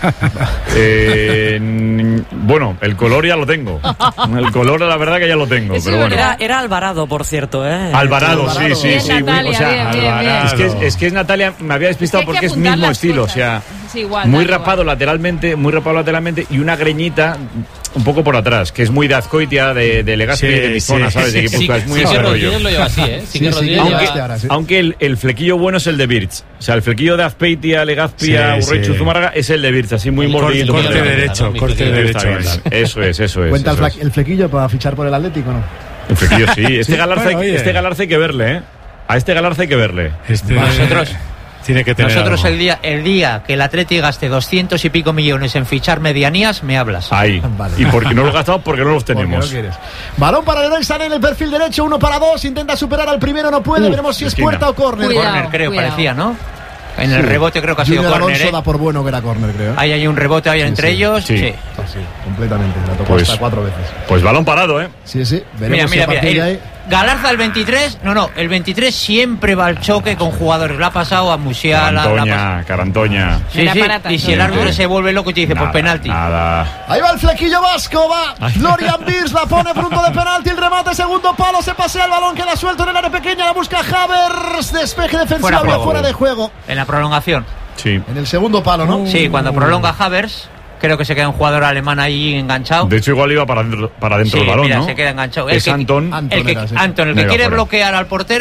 Bueno, el color ya lo tengo. El color, la verdad que ya lo tengo. Pero bueno. Era Alvarado, por cierto, Alvarado, sí. Natalia, o sea, bien. Es que es Natalia, me había despistado porque es mismo estilo. O sea, igual, muy rapado lateralmente y una greñita un poco por atrás, que es muy de Azcoitia, de Legazpi, de mi zona, ¿sabes? De Guipúzcoa, es muy ese rollo. Rodríguez lo lleva así, Aunque el flequillo bueno es el de Birch. O sea, el flequillo de Azpeitia, Legazpia, Urrechu, Zumárraga es el de Birch, así muy mordido. Corte derecho. Eso es. ¿Cuenta el flequillo para fichar por el Atlético, no? El flequillo sí. Este Galarza hay que verle, ¿eh? A este Galarza hay que verle. Nosotros el día que el Atleti gaste 200 y pico millones en fichar medianías, me hablas. Ahí. Vale. Y porque no lo gastamos, porque no los tenemos. No balón para Leroy Sané en el perfil derecho, 1 para 2, intenta superar al primero, no puede, veremos si es puerta o córner. Córner, creo, parecía, ¿no? En el rebote creo que ha sido córner. Da por bueno que era córner, creo. Ahí hay un rebote entre ellos. Sí, completamente. La tocó hasta 4 veces. Pues balón parado, ¿eh? Sí. Veremos mira. Galarza el 23, el 23 siempre va al choque con jugadores. Le ha pasado a Musiala, Carantoña. Sí. Y si el árbitro se vuelve loco y te dice, pues penalti. Nada. Ahí va el flequillo vasco, va Florian Wirtz, la pone punto de penalti, el remate, segundo palo, se pasea el balón, queda suelto en el área pequeña, la busca Havertz, despeje defensivo fuera de juego. En la prolongación. Sí. En el segundo palo, ¿no? Sí, cuando prolonga Havertz. Creo que se queda un jugador alemán ahí enganchado. De hecho, igual iba para dentro del balón, mira, ¿no? se queda enganchado. Es Anton. El que quiere bloquear al portero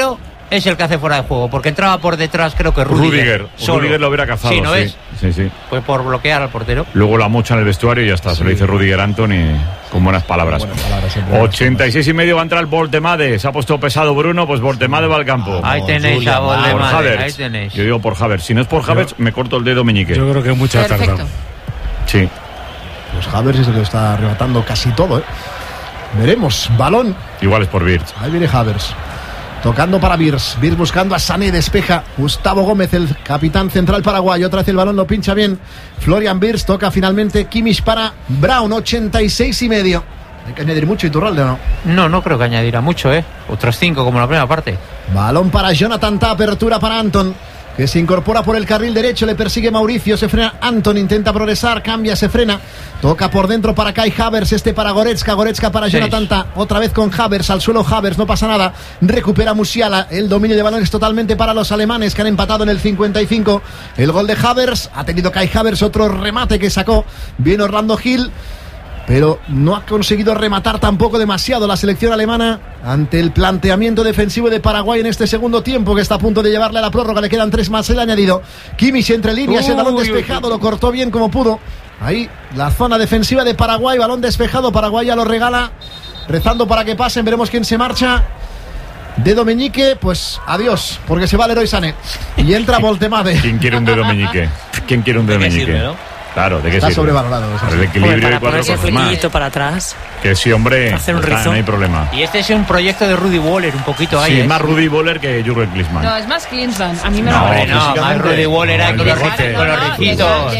es el que hace fuera de juego, porque entraba por detrás, creo que Rudiger lo hubiera cazado. Sí, ¿no es? Sí. Pues por bloquear al portero. Luego la mocha en el vestuario y ya está. Se lo dice Rudiger Anthony con buenas palabras. 86,5 va a entrar Voltemade. Se ha puesto pesado Bruno, pues Voltemade va al campo. Ahí tenéis a Voltemade. Ahí tenéis. Yo digo por Havertz. Si no es por Havertz, me corto el dedo meñique. Yo creo que mucho ha tardado. Sí. Pues Havertz es el que está arrebatando casi todo, Veremos. Balón. Igual es por Wirtz. Ahí viene Havertz. Tocando para Wirtz. Wirtz buscando a Sané, despeja. Gustavo Gómez, el capitán central paraguayo. Otra vez el balón lo pincha bien. Florian Wirtz toca finalmente Kimmich para Brown. 86,5. Hay que añadir mucho, Iturralde, ¿o no? No creo que añadirá mucho, Otros 5 como la primera parte. Balón para Jonathan Tah. Apertura para Anton, que se incorpora por el carril derecho, le persigue Mauricio, se frena Anton, intenta progresar, cambia, se frena, toca por dentro para Kai Havertz, para Goretzka para Jonathan Tah, otra vez con Havertz, al suelo Havertz, no pasa nada, recupera Musiala, el dominio de balón es totalmente para los alemanes que han empatado en el 55, el gol de Havertz, ha tenido Kai Havertz otro remate que sacó, bien Orlando Gil, pero no ha conseguido rematar tampoco demasiado la selección alemana ante el planteamiento defensivo de Paraguay en este segundo tiempo, que está a punto de llevarle a la prórroga. Le quedan 3 más el añadido. Kimmich entre líneas, el balón despejado, lo cortó bien como pudo. Ahí la zona defensiva de Paraguay, balón despejado, Paraguay ya lo regala, rezando para que pasen, veremos quién se marcha. Dedo meñique, pues adiós, porque se va Leroy Sané y entra Voltemade. ¿Quién quiere un dedo meñique? ¿Quién quiere un dedo meñique? Sirve, ¿no? Claro, ¿de qué está sirve? Sobrevalorado. El equilibrio para y 4 ponerse cosas más. flequillito para atrás. Que sí, hombre, hacer un rizo. No hay problema. Y este es un proyecto de Rudi Völler, un poquito ahí. Sí, más Rudi Völler que Jürgen Klinsmann. No, es más Klinsmann. A mí me más Rudi Völler hay con los ricitos.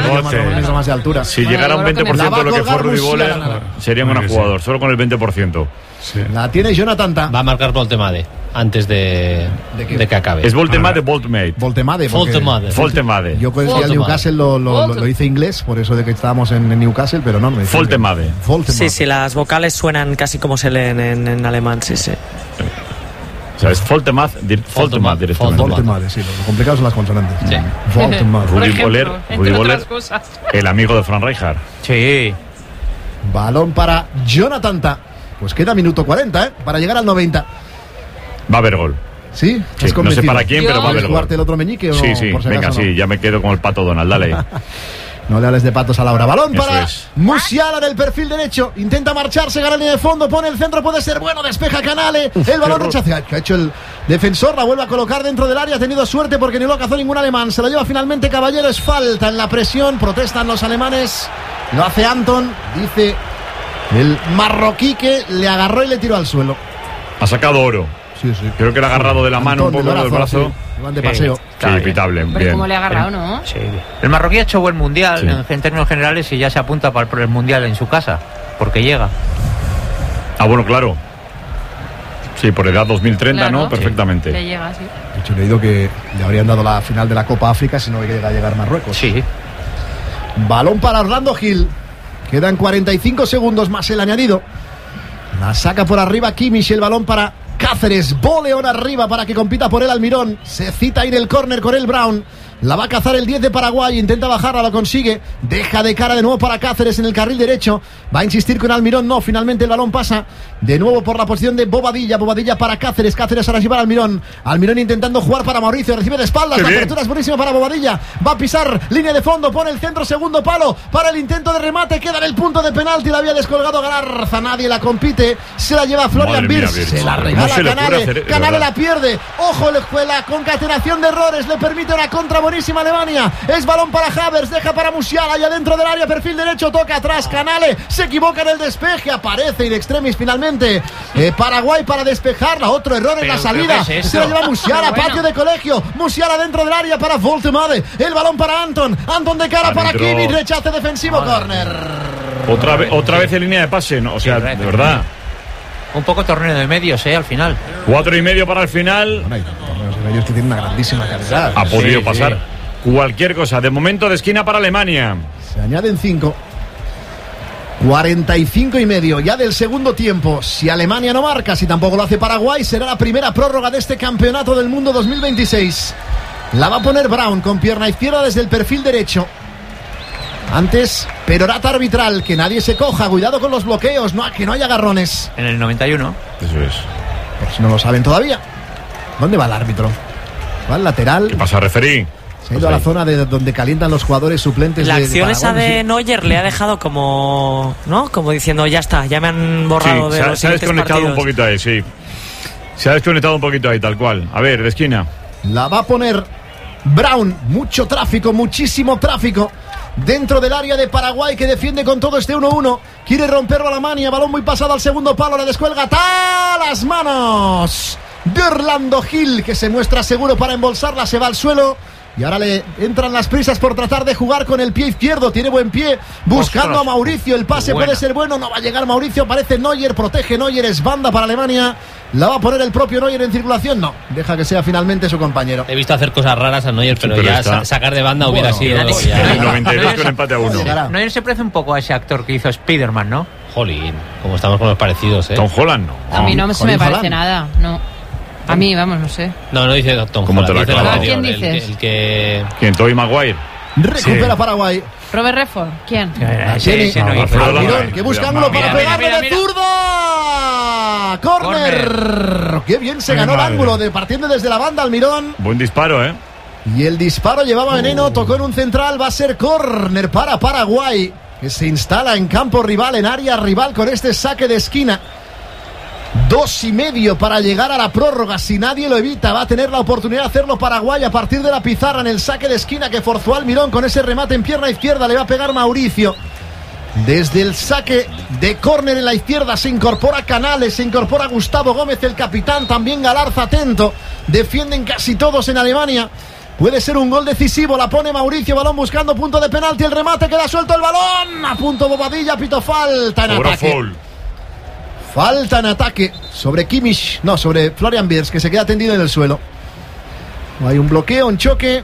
Más de altura. Si llegara un 20% de lo que fue Rudi Völler, sería un gran jugador, solo con el 20%. Sí. La tiene Jonathan Tah. Va a marcar Voltemade antes de que acabe. Es Voltemade, Voltemade. Voltemade. Yo con el Newcastle lo hice inglés, por eso de que estábamos en Newcastle, pero no. Voltemade. Sí, las vocales suenan casi como se leen en alemán, sí. O sea, es Voltemade directamente. Voltemade, sí, lo complicado son las consonantes. Sí. Voltemade. Rudi Völler, el amigo de Frank Rijkaard. Sí. Balón para Jonathan Tah. Pues queda minuto 40, para llegar al 90. Va a haber gol. ¿Sí? No sé para quién, pero va a haber gol. ¿Jugarte el otro meñique o sí, por si venga, acaso, sí, no? ya me quedo con el pato Donald, dale. No le hables de patos a Laura. Balón Eso para es. Musiala del perfil derecho. Intenta marcharse, gana línea de fondo, pone el centro, puede ser bueno, despeja Canale. El balón rechaza. Que ha hecho el defensor, la vuelve a colocar dentro del área. Ha tenido suerte porque ni lo cazó ningún alemán. Se lo lleva finalmente Caballero. Es falta en la presión. Protestan los alemanes. Lo hace Anton. Dice el marroquí que le agarró y le tiró al suelo. Ha sacado oro. Sí. Creo que le ha agarrado de la mano un poco del brazo. Sí, van de paseo. Sí, pitable. Pero como le ha agarrado, ¿no? Sí. El marroquí ha hecho buen mundial en términos generales y ya se apunta para el mundial en su casa, porque llega. Ah, bueno, claro. Sí, por edad 2030, Claro. ¿no? Perfectamente. Le llega, sí. De hecho, he leído que le habrían dado la final de la Copa África si no llega a llegar Marruecos. Sí. Balón para Orlando Gil. Quedan 45 segundos más el añadido. La saca por arriba Kimmich, el balón para Cáceres. Boleón arriba para que compita por él Almirón. Se cita ir el córner con el Brown. La va a cazar el 10 de Paraguay, intenta bajarla, lo consigue, deja de cara de nuevo para Cáceres en el carril derecho, va a insistir con Almirón, no, finalmente el balón pasa de nuevo por la posición de Bobadilla para Cáceres, Cáceres ahora sí para Almirón intentando jugar para Mauricio, recibe de espaldas, la apertura es buenísima para Bobadilla, va a pisar línea de fondo, pone el centro, segundo palo, para el intento de remate, queda en el punto de penalti, la había descolgado Galarza, nadie la compite, se la lleva Florian Wirtz, se la regala Canale la pierde, ojo, la concatenación de errores, le permite una contra buenísima Alemania, es balón para Havertz, deja para Musiala, allá dentro del área, perfil derecho, toca atrás, Canale, se equivoca en el despeje, aparece in extremis finalmente, Paraguay para despejarla, otro error en la salida, se la lleva Musiala, patio de colegio, Musiala dentro del área para Voltemade, el balón para Anton de cara para Kimmich, rechace defensivo, córner. Otra vez en línea de pase, ¿no? O sea, de verdad. Un poco torneo de medios, al final. 4,5 para el final. Bueno, hay torneos de medios que tienen una grandísima calidad. Ha podido pasar cualquier cosa. De momento de esquina para Alemania. Se añaden 5. 45,5 ya del segundo tiempo. Si Alemania no marca, si tampoco lo hace Paraguay, será la primera prórroga de este Campeonato del Mundo 2026. La va a poner Brown con pierna izquierda desde el perfil derecho. Antes, perorata arbitral, que nadie se coja, cuidado con los bloqueos, que no haya agarrones. En el 91. Eso es. Por si no lo saben todavía. ¿Dónde va el árbitro? Va al lateral. ¿Qué pasa, referí? Se ha ido a la zona de donde calientan los jugadores suplentes. La acción esa de Neuer le ha dejado como, ¿no? Como diciendo, ya está, ya me han borrado de los siguientes partidos. Se ha desconectado un poquito ahí, sí. Se ha desconectado un poquito ahí, tal cual. A ver, de esquina. La va a poner Brown. Mucho tráfico, muchísimo tráfico dentro del área de Paraguay, que defiende con todo este 1-1. Quiere romperlo Alemania. Balón muy pasado al segundo palo. La descuelga. ¡Ta! Las manos de Orlando Gil, que se muestra seguro para embolsarla. Se va al suelo. Y ahora le entran las prisas por tratar de jugar con el pie izquierdo. Tiene buen pie. Buscando a Mauricio. El pase puede ser bueno. No va a llegar Mauricio. Aparece Neuer. Protege Neuer. Es banda para Alemania. ¿La va a poner el propio Neuer en circulación? No. Deja que sea finalmente su compañero. He visto hacer cosas raras a Neuer, pero ya sacar de banda hubiera sido... El 92 con empate a 1. Neuer se parece un poco a ese actor que hizo Spiderman, ¿no? Jolín. Como estamos con los parecidos, ¿eh? Tom Holland, no. A mí no se me parece nada. No. A mí, vamos, no sé. No dice Tom ¿Cómo Holland. te lo ¿A quién dices? El que... ¿Quién? Tobey Maguire. Recupera Paraguay. Robert Redford. ¿Quién? Almirón, que busca ángulo para pegarle de zurda. ¡Corner! ¡Qué bien se ganó el ángulo! Partiendo desde la banda, Almirón. Buen disparo, ¿eh? Y el disparo llevaba veneno, tocó en un central. Va a ser córner para Paraguay, que se instala en campo rival, en área rival, con este saque de esquina. 2:30 para llegar a la prórroga. Si nadie lo evita, va a tener la oportunidad de hacerlo Paraguay a partir de la pizarra en el saque de esquina que forzó Almirón con ese remate en pierna izquierda. Le va a pegar Mauricio. Desde el saque de córner en la izquierda se incorpora Canales, se incorpora Gustavo Gómez, el capitán, también Galarza atento. Defienden casi todos en Alemania. Puede ser un gol decisivo, la pone Mauricio, balón buscando punto de penalti, el remate, queda suelto el balón. A punto Bobadilla, pito falta en ataque. Falta en ataque sobre Kimmich, no, sobre Florian Wirtz, que se queda tendido en el suelo. Hay un bloqueo, un choque.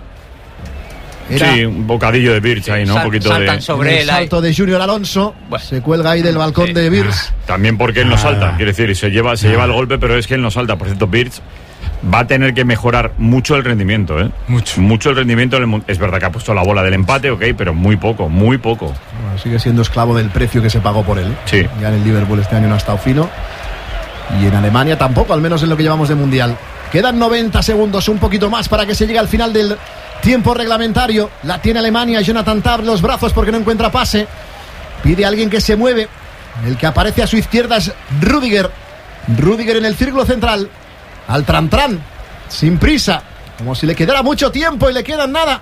Sí, un bocadillo de Wirtz ahí, ¿no? Un poquito saltan de... sobre el salto de Junior Alonso. Bueno, se cuelga ahí del balcón de Wirtz. También porque él no salta, quiere decir, se lleva el golpe, pero es que él no salta. Por cierto, Wirtz va a tener que mejorar mucho el rendimiento, ¿eh? Mucho el rendimiento. Es verdad que ha puesto la bola del empate, ok, pero muy poco. Bueno, sigue siendo esclavo del precio que se pagó por él. Sí. Ya en el Liverpool este año no ha estado fino. Y en Alemania tampoco, al menos en lo que llevamos de Mundial. Quedan 90 segundos, un poquito más para que se llegue al final del tiempo reglamentario. La tiene Alemania, Jonathan Tah abre los brazos porque no encuentra pase. Pide a alguien que se mueve. El que aparece a su izquierda es Rüdiger. Rüdiger en el círculo central. Al Tran, sin prisa, como si le quedara mucho tiempo y le quedan nada.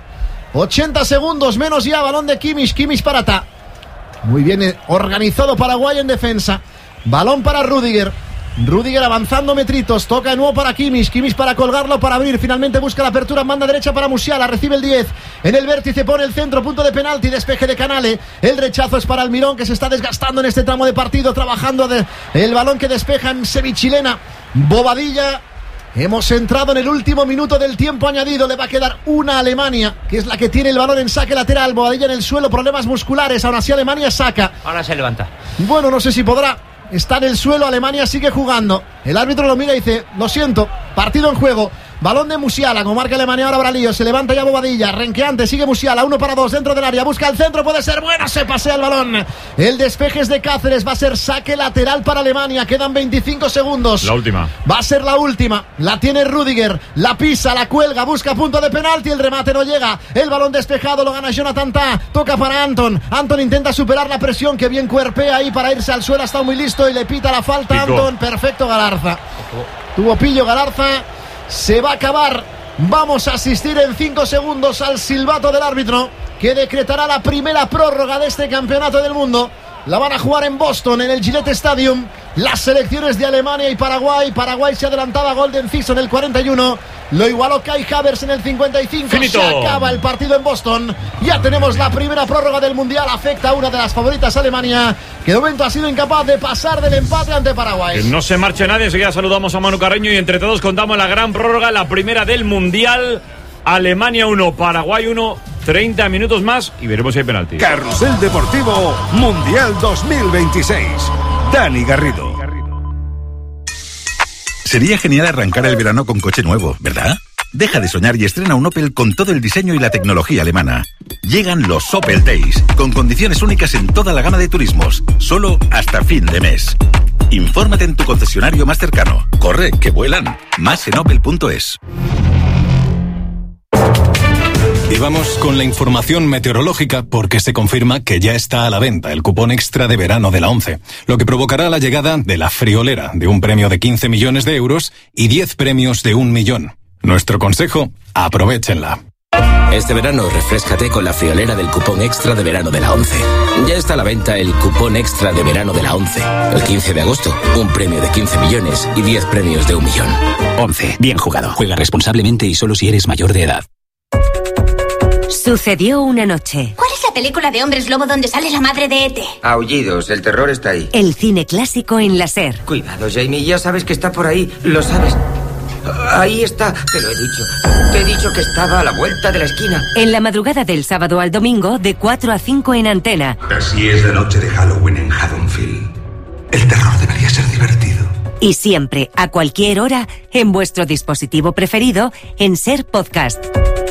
80 segundos, menos ya, balón de Kimmich para Tah. Muy bien organizado Paraguay en defensa. Balón para Rüdiger avanzando metritos, toca de nuevo para Kimmich para colgarlo, para abrir, finalmente busca la apertura en banda derecha para Musiala, recibe el 10, en el vértice pone el centro, punto de penalti, despeje de Canale, el rechazo es para Almirón, que se está desgastando en este tramo de partido, trabajando el balón que despeja en semichilena, Bobadilla. Hemos entrado en el último minuto del tiempo añadido. Le va a quedar una Alemania, que es la que tiene el balón en saque lateral. Bobadilla en el suelo, problemas musculares. Aún así Alemania saca. Ahora se levanta. Bueno, no sé si podrá. Está en el suelo, Alemania sigue jugando. El árbitro lo mira y dice, lo siento, partido en juego. Balón de Musiala, como marca Alemania, ahora habrá lío. Se levanta ya Bobadilla, renqueante, sigue Musiala, 1-2 dentro del área, busca el centro, puede ser bueno, se pasea el balón. El despeje es de Cáceres, va a ser saque lateral para Alemania, quedan 25 segundos. La última. Va a ser la última, la tiene Rüdiger, la pisa, la cuelga, busca punto de penalti, el remate no llega. El balón despejado, lo gana Jonathan Tah, toca para Anton. Anton intenta superar la presión, que bien cuerpea ahí para irse al suelo, ha estado muy listo y le pita la falta. Pico. Anton, perfecto Galarza. Tuvo pillo Galarza. Se va a acabar. Vamos a asistir en 5 segundos al silbato del árbitro, que decretará la primera prórroga de este campeonato del mundo. La van a jugar en Boston, en el Gillette Stadium. Las selecciones de Alemania y Paraguay. Paraguay se adelantaba a Golden Ciso en el 41. Lo igualó Kai Havertz en el 55. Finito. Se acaba el partido en Boston. Ya tenemos la primera prórroga del Mundial. Afecta a una de las favoritas, Alemania, que de momento ha sido incapaz de pasar del empate ante Paraguay. Que no se marche nadie. Enseguida saludamos a Manu Carreño y entre todos contamos la gran prórroga, la primera del Mundial. Alemania 1, Paraguay 1, 30 minutos más y veremos si hay penalti. Carrusel Deportivo Mundial 2026. Dani Garrido. Sería genial arrancar el verano con coche nuevo, ¿verdad? Deja de soñar y estrena un Opel con todo el diseño y la tecnología alemana. Llegan los Opel Days, con condiciones únicas en toda la gama de turismos, solo hasta fin de mes. Infórmate en tu concesionario más cercano. Corre, que vuelan. Más en opel.es. Y vamos con la información meteorológica porque se confirma que ya está a la venta el cupón extra de verano de la ONCE, lo que provocará la llegada de la friolera de un premio de 15 millones de euros y 10 premios de 1 millón. Nuestro consejo, aprovéchenla. Este verano refréscate con la friolera del cupón extra de verano de la ONCE. Ya está a la venta el cupón extra de verano de la ONCE. El 15 de agosto, un premio de 15 millones y 10 premios de 1 millón. ONCE, bien jugado. Juega responsablemente y solo si eres mayor de edad. Sucedió una noche. ¿Cuál es la película de hombres lobo donde sale la madre de E.T.? Aullidos, el terror está ahí. El cine clásico en la SER. Cuidado, Jamie, ya sabes que está por ahí, lo sabes. Ahí está, te lo he dicho. Te he dicho que estaba a la vuelta de la esquina. En la madrugada del sábado al domingo, de 4 a 5 en Antena. Así es la noche de Halloween en Haddonfield. El terror debería ser divertido. Y siempre, a cualquier hora, en vuestro dispositivo preferido, en SER Podcast.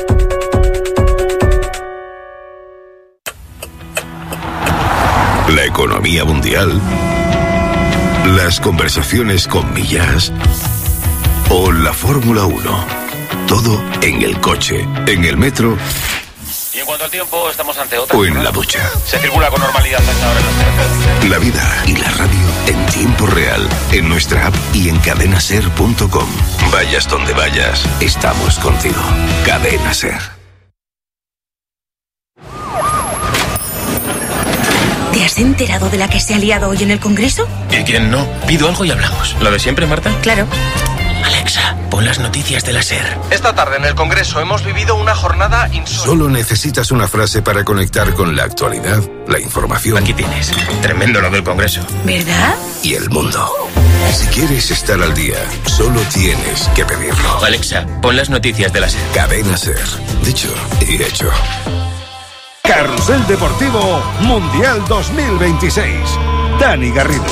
La economía mundial, las conversaciones con Millás o la Fórmula 1. Todo en el coche, en el metro. Y en cuanto al tiempo, estamos ante otra. O en la ducha. Se circula con normalidad hasta ahora en las carreteras. La vida y la radio en tiempo real, en nuestra app y en cadenaser.com. Vayas donde vayas, estamos contigo. Cadena Ser. ¿Te has enterado de la que se ha liado hoy en el Congreso? ¿Y quién no? Pido algo y hablamos. ¿Lo de siempre, Marta? Claro. Alexa, pon las noticias de la SER. Esta tarde en el Congreso hemos vivido una jornada insólita. Solo necesitas una frase para conectar con la actualidad, la información. Aquí tienes. Tremendo lo del Congreso. ¿Verdad? Y el mundo. Si quieres estar al día, solo tienes que pedirlo. Alexa, pon las noticias de la SER. Cadena SER. Dicho y hecho. Carrusel Deportivo Mundial 2026. Dani Garrido.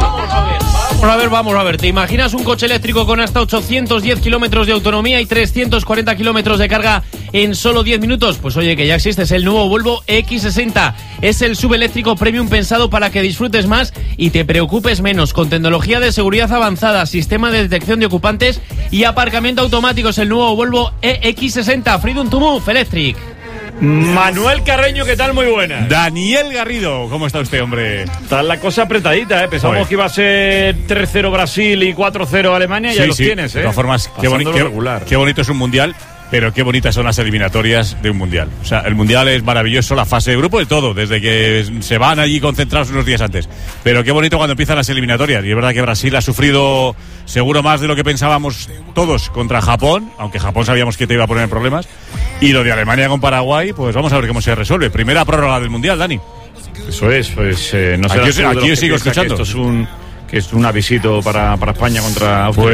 Vamos a ver. ¿Te imaginas un coche eléctrico con hasta 810 kilómetros de autonomía y 340 kilómetros de carga en solo 10 minutos? Pues oye, que ya existe, es el nuevo Volvo X60. Es el subeléctrico premium pensado para que disfrutes más y te preocupes menos, con tecnología de seguridad avanzada, sistema de detección de ocupantes y aparcamiento automático. Es el nuevo Volvo EX60 Freedom to Move Electric. Manuel Carreño, ¿qué tal? Muy buena. Daniel Garrido, ¿cómo está usted, hombre? Está la cosa apretadita, ¿eh? Pensábamos que iba a ser 3-0 Brasil y 4-0 Alemania, y ya los tienes, ¿eh? De todas formas, qué bonito es un mundial, pero qué bonitas son las eliminatorias de un mundial. O sea, el mundial es maravilloso, la fase de grupo y todo, desde que se van allí concentrados unos días antes. Pero qué bonito cuando empiezan las eliminatorias. Y es verdad que Brasil ha sufrido seguro más de lo que pensábamos todos contra Japón, aunque Japón sabíamos que te iba a poner problemas. Y lo de Alemania con Paraguay, pues vamos a ver cómo se resuelve. Primera prórroga del mundial, Dani. Eso es, pues no sé. Aquí yo sigo escuchando. Que es un avisito para España contra Austria.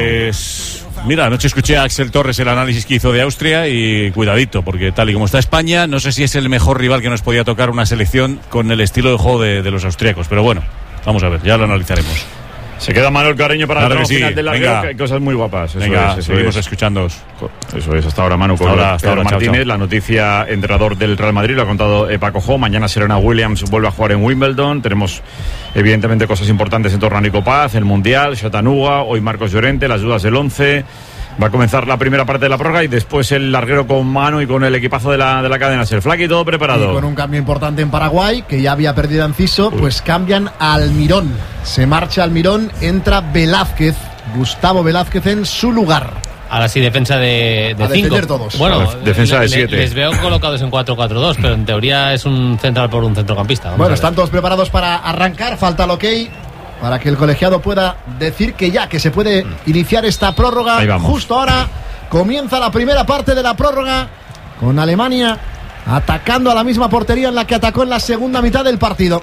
Pues mira, anoche escuché a Axel Torres el análisis que hizo de Austria y cuidadito, porque tal y como está España, no sé si es el mejor rival que nos podía tocar una selección con el estilo de juego de los austríacos. Pero bueno, vamos a ver, ya lo analizaremos. Se queda Manuel Carreño para el final del larguero, que hay cosas muy guapas. Seguimos escuchándoos. Eso es, hasta ahora Manu con hasta ahora, Martínez. chao. La noticia, entrenador del Real Madrid, lo ha contado Paco Jo. Mañana Serena Williams vuelve a jugar en Wimbledon. Tenemos evidentemente cosas importantes en torno a Nico Paz, el Mundial, Chattanooga, hoy Marcos Llorente, las dudas del 11. Va a comenzar la primera parte de la prórroga y después el larguero con Manu y con el equipazo de la cadena Ser. Flaqui, todo preparado. Y con un cambio importante en Paraguay, que ya había perdido a Enciso, pues cambian a Almirón. Se marcha Almirón, entra Velázquez, Gustavo Velázquez en su lugar. Ahora sí, defensa de 5. Todos. Bueno, defensa de 7. Les veo colocados en 4-4-2, pero en teoría es un central por un centrocampista. Bueno, están todos preparados para arrancar, falta el ok para que el colegiado pueda decir que se puede iniciar esta prórroga. Justo ahora comienza la primera parte de la prórroga con Alemania atacando a la misma portería en la que atacó en la segunda mitad del partido.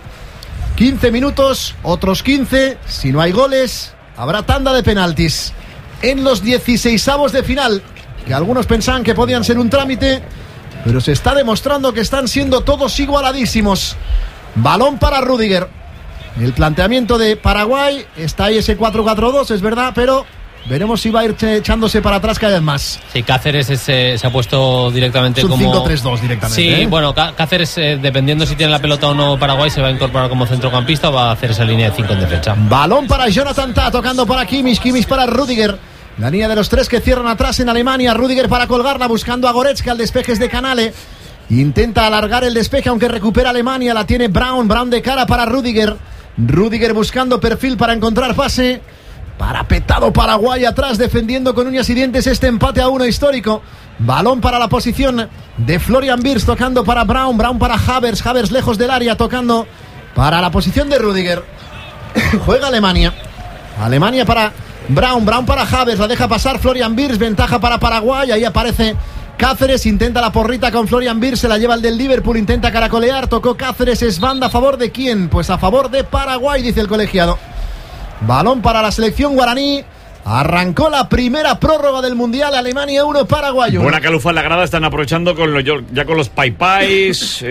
15 minutos, otros 15. Si no hay goles, habrá tanda de penaltis. En los 16avos de final, que algunos pensaban que podían ser un trámite, pero se está demostrando que están siendo todos igualadísimos. Balón para Rüdiger. El planteamiento de Paraguay, está ahí ese 4-4-2, es verdad, pero Veremos si va a ir echándose para atrás cada vez más. Sí, Cáceres se ha puesto directamente como... 5-3-2 directamente. Sí, bueno, Cáceres, dependiendo si tiene la pelota o no Paraguay, se va a incorporar como centrocampista o va a hacer esa línea de 5 en defensa. Balón para Jonathan Tah, tocando para Kimmich para Rüdiger. La línea de los 3 que cierran atrás en Alemania. Rüdiger para colgarla, buscando a Goretzka. El despeje es de Canale. Intenta alargar el despeje, aunque recupera Alemania. La tiene Brown de cara para Rüdiger. Rüdiger buscando perfil para encontrar pase. Parapetado Paraguay atrás, defendiendo con uñas y dientes este empate a 1 histórico. Balón para la posición de Florian Wirtz, tocando para Brown para Havertz lejos del área, tocando para la posición de Rüdiger. Juega Alemania para Brown para Havertz, la deja pasar Florian Wirtz, ventaja para Paraguay. Ahí aparece Cáceres, intenta la porrita con Florian Wirtz, se la lleva el del Liverpool, intenta caracolear, tocó Cáceres, es banda, ¿a favor de quién? Pues a favor de Paraguay, dice el colegiado. Balón para la selección guaraní. Arrancó la primera prórroga del Mundial. Alemania 1, Paraguay 1. Buena calufa en la grada. Están aprovechando con los paipais.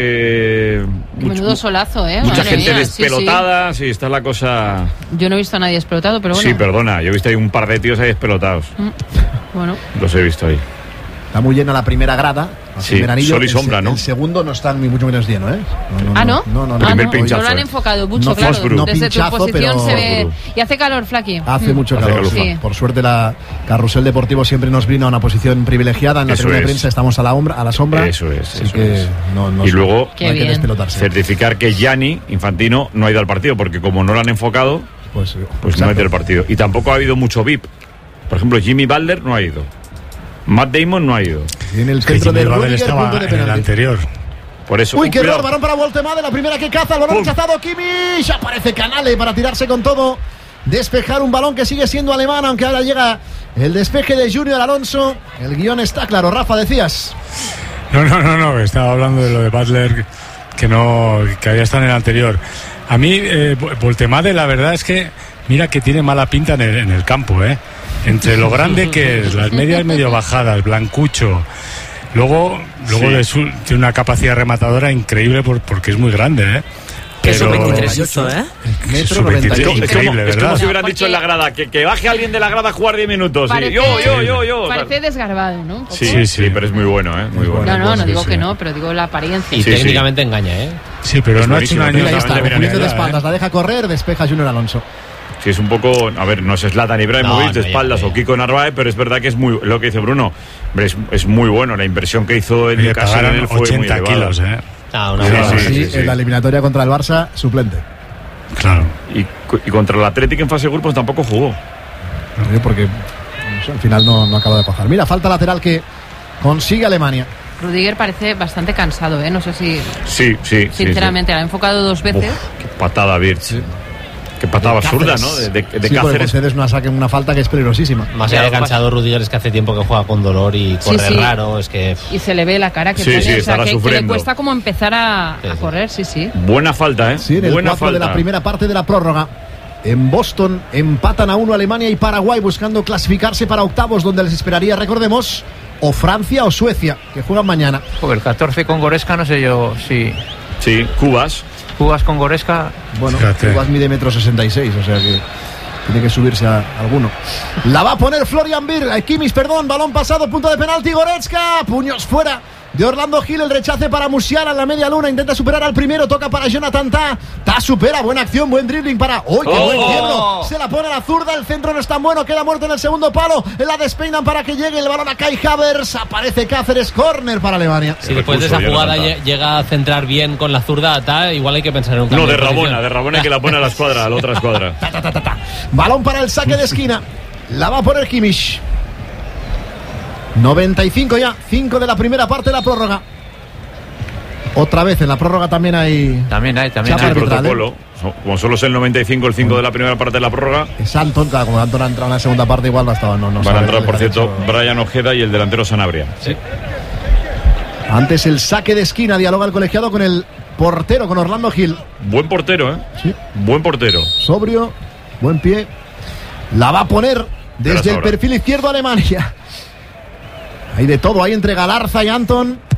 Menudo solazo, mucha gente despelotada. Sí, está la cosa. Yo no he visto a nadie despelotado, pero bueno. Sí, perdona. Yo he visto ahí un par de tíos ahí despelotados. Bueno. Los he visto ahí. Está muy llena la primera grada. Sí, sol y sombra, ¿no? El segundo no está ni mucho menos lleno, ¿eh? ¿No? No. Primer pinchazo. No lo han enfocado mucho, claro. Desde tu posición se ve. Y hace calor, Flaqui. Hace mucho calor. Sí. Por suerte, la Carrusel Deportivo siempre nos brinda una posición privilegiada. En la tribuna de prensa estamos a la sombra. Eso es. Así que no, y luego, no hay que despelotarse. Certificar que Gianni Infantino no ha ido al partido, porque como no lo han enfocado, pues no ha ido al partido. Y tampoco ha habido mucho VIP. Por ejemplo, Jimmy Butler no ha ido. Matt Damon no ha ido. Y en el centro de Rüdiger, estaba en el anterior. Por eso. Uy, qué error, balón para Woltemade, la primera que caza, el balón rechazado, Kimmich, aparece Canale para tirarse con todo, despejar un balón que sigue siendo alemán, aunque ahora llega el despeje de Junior Alonso. El guión está claro. Rafa, decías. No, estaba hablando de lo de Butler, que había estado en el anterior. A mí, Woltemade, la verdad es que, mira que tiene mala pinta en el campo, entre lo grande que es, las medias medio bajadas, blancucho, luego tiene una capacidad rematadora increíble porque es muy grande, Pero 23 hizo, Metro 93. Increíble, ¿verdad? Es como si hubieran dicho en la grada que baje alguien de la grada a jugar 10 minutos. Parece, yo. Parece desgarbado, ¿no? Sí, pero es muy bueno, muy bueno. No digo que no, pero digo la apariencia. Y técnicamente engaña, Sí, pero no ha hecho un año. Ahí está, de espaldas, la deja correr, despeja Junior Alonso. Sí, es un poco, a ver, no es Zlatan Ibrahimovic de espaldas o Kiko Narváez, pero es verdad que es muy, lo que dice Bruno, es muy bueno. La inversión que hizo el Newcastle en él fue 80 muy elevada. kilos, Sí, en la eliminatoria contra el Barça, suplente. Claro. Y contra el Athletic en fase de grupos tampoco jugó. Porque al final no acaba de pajar. Mira, falta lateral que consigue Alemania. Rüdiger parece bastante cansado, no sé si... Sí. Sinceramente, la ha enfocado 2 veces. Qué patada, Wirtz. Qué patada absurda, ¿no? De Cáceres. Ustedes no saquen una falta que es peligrosísima. Más allá de cansado, Rüdiger es que hace tiempo que juega con dolor y corre raro. Es que... Y se le ve la cara que pone, o sea, que le cuesta como empezar a correr, sí. Buena falta, Sí, en el buena 4 falta. de la primera parte de la prórroga. En Boston empatan a 1 Alemania y Paraguay, buscando clasificarse para octavos, donde les esperaría, recordemos, o Francia o Suecia, que juegan mañana. El 14 con Goretzka, no sé yo si... Sí, Cubas con Goretzka. Bueno, Cubas mide 1,66 m, o sea que tiene que subirse a alguno. La va a poner Florian Wirtz, Kimmich, balón pasado, punto de penalti, Goretzka, puños fuera de Orlando Gil, el rechace para Musiala en la media luna, intenta superar al primero, toca para Jonathan Tah, supera, buena acción, buen dribbling para... ¡Uy, qué buen izquierdo! Se la pone a la zurda, el centro no es tan bueno, queda muerto en el segundo palo, la despeinan para que llegue el balón a Kai Havertz, aparece Cáceres, córner para Alemania. Si después de esa jugada llega a centrar bien con la zurda a Tah, igual hay que pensar en un cambio. No, de Rabona que la pone a la escuadra, a la otra escuadra. Balón para el saque de esquina, la va a poner Kimmich. 95 ya, 5 de la primera parte de la prórroga. Otra vez en la prórroga también hay protocolo. Como solo es el 95, el 5 de la primera parte de la prórroga. Es Anton, como Anton ha entrado en la segunda parte, igual no estaba. Van a entrar, por cierto, Brian Ojeda y el delantero Sanabria. Sí. Antes el saque de esquina, dialoga el colegiado con el portero, con Orlando Gil. Buen portero, Sí. Buen portero. Sobrio, buen pie. La va a poner desde el perfil izquierdo Alemania. Hay de todo, ahí entre Galarza y Anton.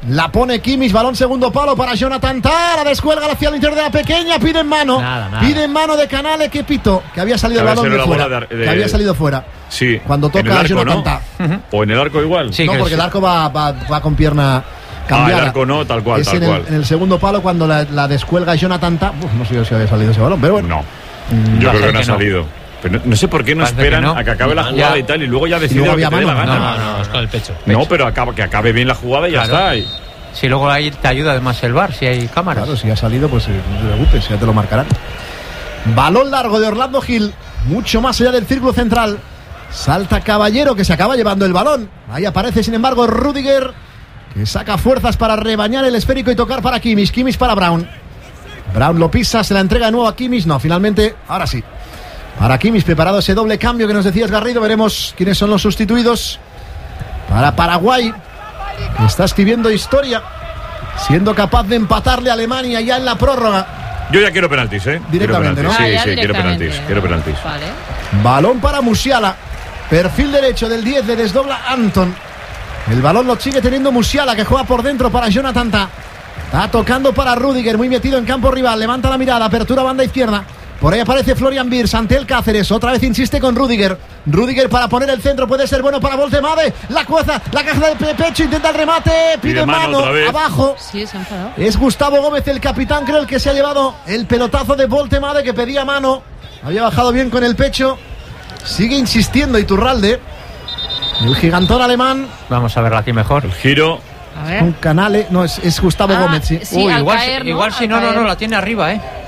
La pone Kimmich, balón segundo palo para Jonathan Tah. La descuelga hacia el interior de la pequeña. Pide en mano. Pide en mano de Canales que pito. Que había salido el balón de fuera. Que había salido fuera. Sí. Cuando toca a Jonathan Tah. O en el arco igual. Sí, no, porque el arco va con pierna cambiada. El arco no, tal cual. Es en el segundo palo cuando la descuelga Jonathan Tah. No sé si había salido ese balón, pero bueno. No. Yo creo que no ha salido. Pero no sé por qué no esperan a que acabe la jugada y tal, y luego ya deciden lo que te dé la gana. No, es con el pecho. No, pero que acabe bien la jugada y ya está. Si luego ahí te ayuda además el VAR, si hay cámaras. Claro, si ha salido, pues no te preocupes, ya te lo marcarán. Balón largo de Orlando Gil, mucho más allá del círculo central. Salta Caballero, que se acaba llevando el balón. Ahí aparece, sin embargo, Rüdiger, que saca fuerzas para rebañar el esférico y tocar para Kimmich. Kimmich para Brown. Brown lo pisa, se la entrega de nuevo a Kimmich. No, finalmente, ahora sí. Para Kimmich, preparado ese doble cambio que nos decías, Garrido. Veremos quiénes son los sustituidos. Para Paraguay, que está escribiendo historia, siendo capaz de empatarle a Alemania ya en la prórroga. Yo ya quiero penaltis, Directamente, quiero penaltis. ¿no? Sí, quiero penaltis. Vale. Balón para Musiala. Perfil derecho del 10, le desdobla Anton. El balón lo sigue teniendo Musiala, que juega por dentro para Jonathan Tah. Está tocando para Rüdiger, muy metido en campo rival. Levanta la mirada, apertura banda izquierda. Por ahí aparece Florian Wirtz ante el Cáceres. Otra vez insiste con Rüdiger. Rüdiger para poner el centro. Puede ser bueno para Voltemade. La cueza, la caja de pecho. Intenta el remate. Pide mano. Abajo. Sí, se ha enfadado. Es Gustavo Gómez, el capitán, creo, el que se ha llevado el pelotazo de Voltemade, que pedía mano. Había bajado bien con el pecho. Sigue insistiendo Iturralde. El gigantón alemán. Vamos a verlo aquí mejor. El giro. A ver. Un Canale. No, es Gustavo Gómez, sí. Sí, igual si no, la tiene arriba,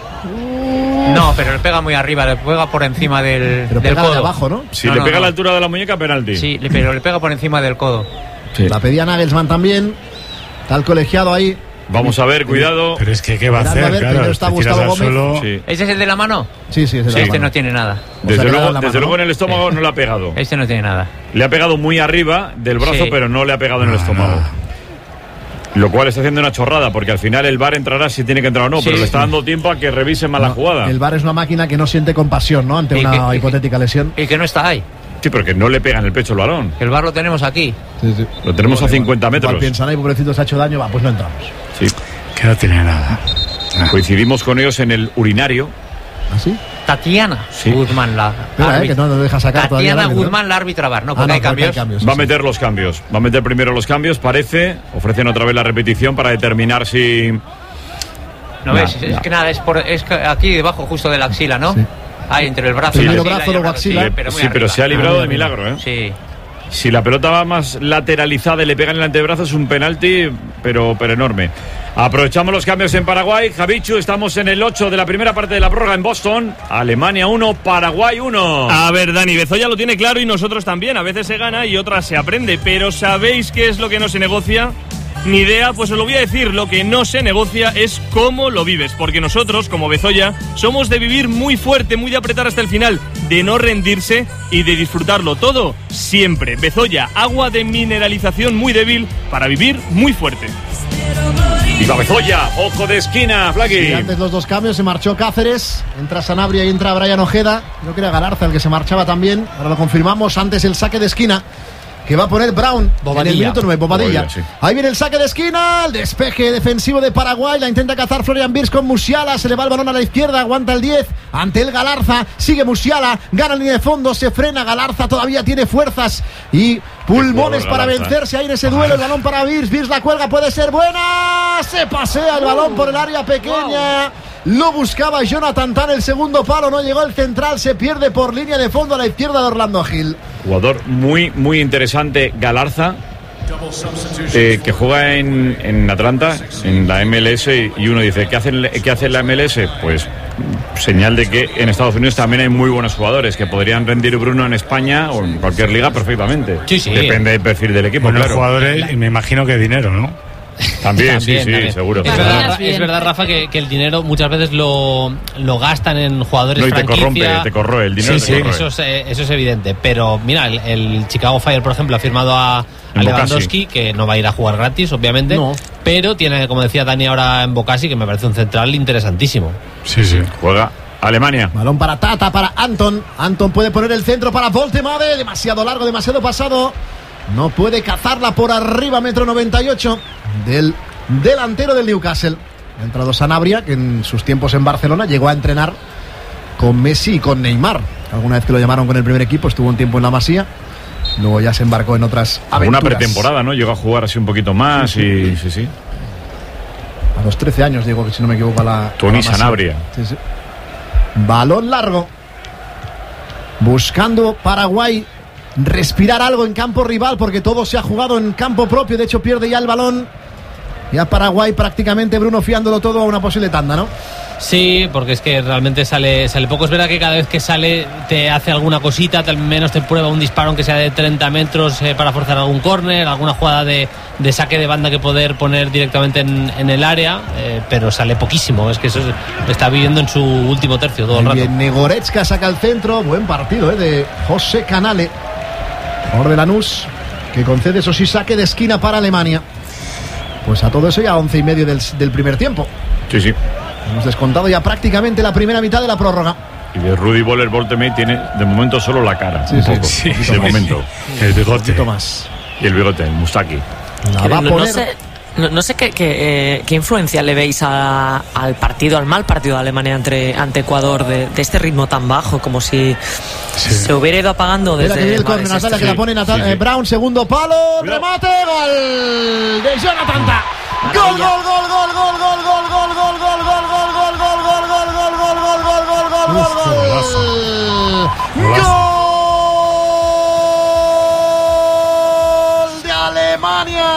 No, pero le pega muy arriba, le pega por encima del codo. De abajo, ¿no? Si le pega a la altura de la muñeca, penalti. Sí, pero le pega por encima del codo. Sí. La pedía Nagelsmann también. Está el colegiado ahí. Vamos a ver, cuidado. Pero es que, ¿qué va a hacer? Primero está Gustavo Gómez. Sí. ¿Ese es el de la mano? Sí, es el de la mano. Este no tiene nada. Desde luego en el estómago no le ha pegado. Este no tiene nada. Le ha pegado muy arriba del brazo, pero no le ha pegado en el estómago. Lo cual está haciendo una chorrada, porque al final el VAR entrará si tiene que entrar o no, pero le está dando tiempo a que revisen más la jugada. El VAR es una máquina que no siente compasión, ¿no? Ante una hipotética lesión. Y que no está ahí. Sí, porque no le pega en el pecho el balón. El VAR lo tenemos aquí. Sí. Lo tenemos a 50 metros. Igual piensan, ahí, pobrecito, se ha hecho daño, pues no entramos. Sí. Que no tiene nada. Coincidimos con ellos en el urinario. ¿Ah, sí? Tatiana Guzmán, la que no lo deja sacar Tatiana todavía. Guzmán, la árbitra VAR, ¿no? Porque hay cambios. Va a meter los cambios. Va a meter primero los cambios, parece. Ofrecen otra vez la repetición para determinar si... No ves, es que nada, es aquí debajo justo de la axila, ¿no? Sí. Ahí entre el brazo y la axila. Brazo, luego axila. Pero se ha librado de milagro, ¿eh? Sí. Si la pelota va más lateralizada y le pega en el antebrazo, es un penalti, pero enorme. Aprovechamos los cambios en Paraguay. Javichu, estamos en el 8 de la primera parte de la prórroga en Boston. Alemania 1, Paraguay 1. A ver, Dani, Bezoya lo tiene claro y nosotros también. A veces se gana y otras se aprende. Pero ¿sabéis qué es lo que no se negocia? Ni idea, pues os lo voy a decir, lo que no se negocia es cómo lo vives, porque nosotros, como Bezoya, somos de vivir muy fuerte, muy de apretar hasta el final, de no rendirse y de disfrutarlo todo, siempre. Bezoya, agua de mineralización muy débil para vivir muy fuerte. ¡Viva Bezoya! ¡Ojo de esquina, Flaqui! Sí, antes los dos cambios, se marchó Cáceres, entra Sanabria y entra Brian Ojeda. Creo que era Galarza el que se marchaba también, ahora lo confirmamos, antes el saque de esquina que va a poner Brown en el minuto 9, Bobadilla. Sí. Ahí viene el saque de esquina, el despeje defensivo de Paraguay, la intenta cazar Florian Wirtz con Musiala, se le va el balón a la izquierda, aguanta el 10, ante el Galarza, sigue Musiala, gana línea de fondo, se frena, Galarza todavía tiene fuerzas y pulmones para vencerse ahí en ese duelo, el balón para Wirtz, Wirtz la cuelga, puede ser buena, se pasea el balón por el área pequeña. Lo buscaba Jonathan Tah, el segundo palo, no llegó el central, se pierde por línea de fondo a la izquierda de Orlando Gil. Jugador muy, muy interesante, Galarza, que juega en Atlanta, en la MLS, y uno dice, ¿qué hace la MLS? Pues señal de que en Estados Unidos también hay muy buenos jugadores que podrían rendir Bruno en España o en cualquier liga perfectamente. Sí. Depende del perfil del equipo, buenos claro. Jugadores, y me imagino que dinero, ¿no? También, sí, seguro. Es verdad, Rafa, que el dinero muchas veces lo gastan en jugadores franquicia. Te corroe, el dinero te corroe. Eso es evidente. Pero mira, el Chicago Fire, por ejemplo, ha firmado a Lewandowski, que no va a ir a jugar gratis, obviamente. No. Pero tiene, como decía Dani ahora, en Bocasi, que me parece un central interesantísimo. Sí. Juega Alemania. Balón para Tata, para Anton. Anton puede poner el centro para Voltemade. Demasiado largo, demasiado pasado. No puede cazarla por arriba, 1,98 m. del delantero del Newcastle. Ha entrado Sanabria, que en sus tiempos en Barcelona llegó a entrenar con Messi y con Neymar. Alguna vez que lo llamaron con el primer equipo, estuvo un tiempo en la Masía. Luego ya se embarcó en otras aventuras. Una pretemporada, ¿no? Llegó a jugar así un poquito más sí. A los 13 años, digo, que si no me equivoco, a la Tony Sanabria. Sí. Balón largo. Buscando Paraguay respirar algo en campo rival, porque todo se ha jugado en campo propio. De hecho, pierde ya el balón. Ya Paraguay prácticamente, Bruno, fiándolo todo a una posible tanda, ¿no? Sí, porque es que realmente sale poco. Es verdad que cada vez que sale te hace alguna cosita, al menos te prueba un disparo aunque sea de 30 metros para forzar algún córner, alguna jugada de saque de banda que poder poner directamente en el área, pero sale poquísimo. Es que eso está viviendo en su último tercio todo el rato. Bien, Goretzka saca el centro. Buen partido de José Canale, jugador de Lanús, que concede, eso sí, saque de esquina para Alemania. Pues a todo eso ya 11:30 del primer tiempo. Sí. Hemos descontado ya prácticamente la primera mitad de la prórroga. Y de Rudy Boller Boltemey tiene de momento solo la cara. Sí, de momento. El bigote. Un poquito más. Y el bigote, el Mustaki. La va a poner. No sé qué influencia le veis al partido, al mal partido de Alemania ante Ecuador, de este ritmo tan bajo, como si se hubiera ido apagando desde... Mira que viene el córner, Natalia, que la pone Brown, segundo palo, remate, gol de Jonathan Tah. Gol. De Alemania.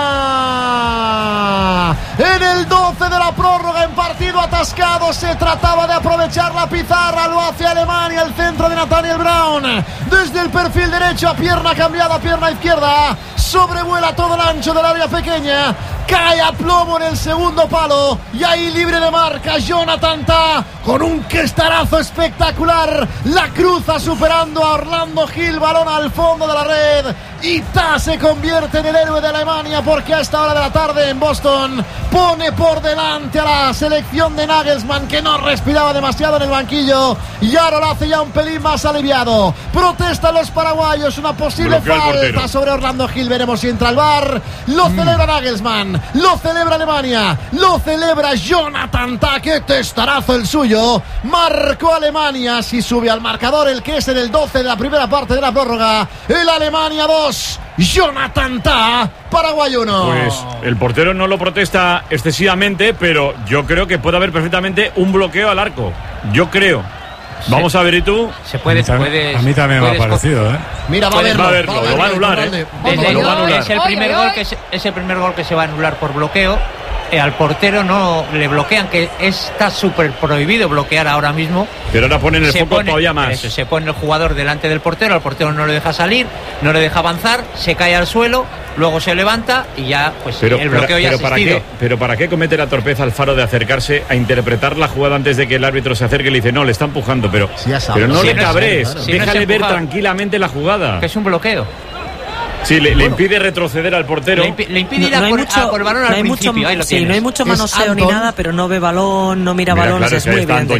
En el 12 de la prórroga, en partido atascado, se trataba de aprovechar la pizarra. Lo hace Alemania, el centro de Nathaniel Brown desde el perfil derecho, a pierna cambiada a pierna izquierda, sobrevuela todo el ancho del área pequeña, cae a plomo en el segundo palo y ahí libre de marca Jonathan Tah con un questarazo espectacular, la cruza superando a Orlando Gil, balón al fondo de la red y Tah se convierte en el héroe de Alemania, porque a esta hora de la tarde en Boston pone por delante a la selección de Nagelsmann, que no respiraba demasiado en el banquillo, y ahora lo hace ya un pelín más aliviado. Protestan los paraguayos, una posible falta sobre Orlando Gil. Veremos si entra al VAR. Lo celebra Nagelsmann, lo celebra Alemania, lo celebra Jonathan Tah. Qué testarazo el suyo. Marcó Alemania, si sube al marcador el que es en el 12 de la primera parte de la prórroga. El Alemania 2, Jonathan Tah, Paraguay 1. Pues el portero no lo protesta excesivamente, pero yo creo que puede haber perfectamente un bloqueo al arco. Yo creo. Vamos a ver, ¿y tú? Se puede. A mí también me ha parecido, ¿eh? Mira, va a verlo. Lo va a anular, ¿eh? Lo va a anular. Es el primer gol que se va a anular por bloqueo. Al portero no le bloquean, que está súper prohibido bloquear ahora mismo. Pero ahora ponen el foco todavía más. Eso, se pone el jugador delante del portero, al portero no le deja salir, no le deja avanzar, se cae al suelo, luego se levanta y ya, pues el bloqueo ya ha existido. Pero ¿para qué comete la torpeza Alfaro de acercarse a interpretar la jugada antes de que el árbitro se acerque y le dice, no, le está empujando, pero no le cabres, claro. Déjale ver tranquilamente la jugada. Que es un bloqueo. Sí, le impide retroceder al portero. Le impide ir a por el balón al principio. Ahí lo tienes. No hay mucho manoseo ni nada, pero no ve balón, no mira balón, claro, es muy evidente.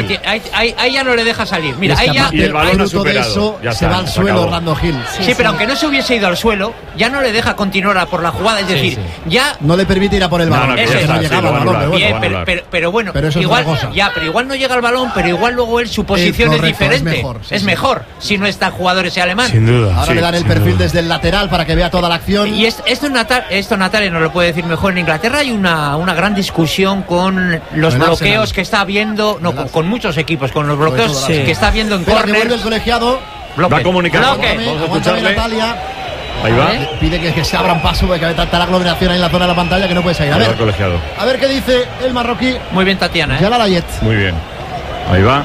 Ahí ya no le deja salir. Mira, ahí ya, y el balón ha superado. Eso, se va al suelo Orlando Gil. Sí, pero aunque no se hubiese ido al suelo, ya no le deja continuar a por la jugada. Es decir, ya no le permite ir a por el balón. No llegaba al balón. Pero bueno, igual no llega al balón, pero igual luego su posición es diferente. Es mejor si no está jugador ese alemán. Sin duda. Ahora le dan el perfil desde el lateral para que vea toda la acción. Y esto Natalia nos lo puede decir mejor. En Inglaterra hay una gran discusión con los bloqueos que está habiendo, con muchos equipos, con los bloqueos que está habiendo en córner. El colegiado va a comunicar. Vamos a escucharle. Natalia. Ahí va. Pide que se abran paso, porque hay tanta aglomeración ahí en la zona de la pantalla que no puede salir. A ver qué dice el marroquí. Muy bien, Tatiana. Ya la Layet. Muy bien. Ahí va.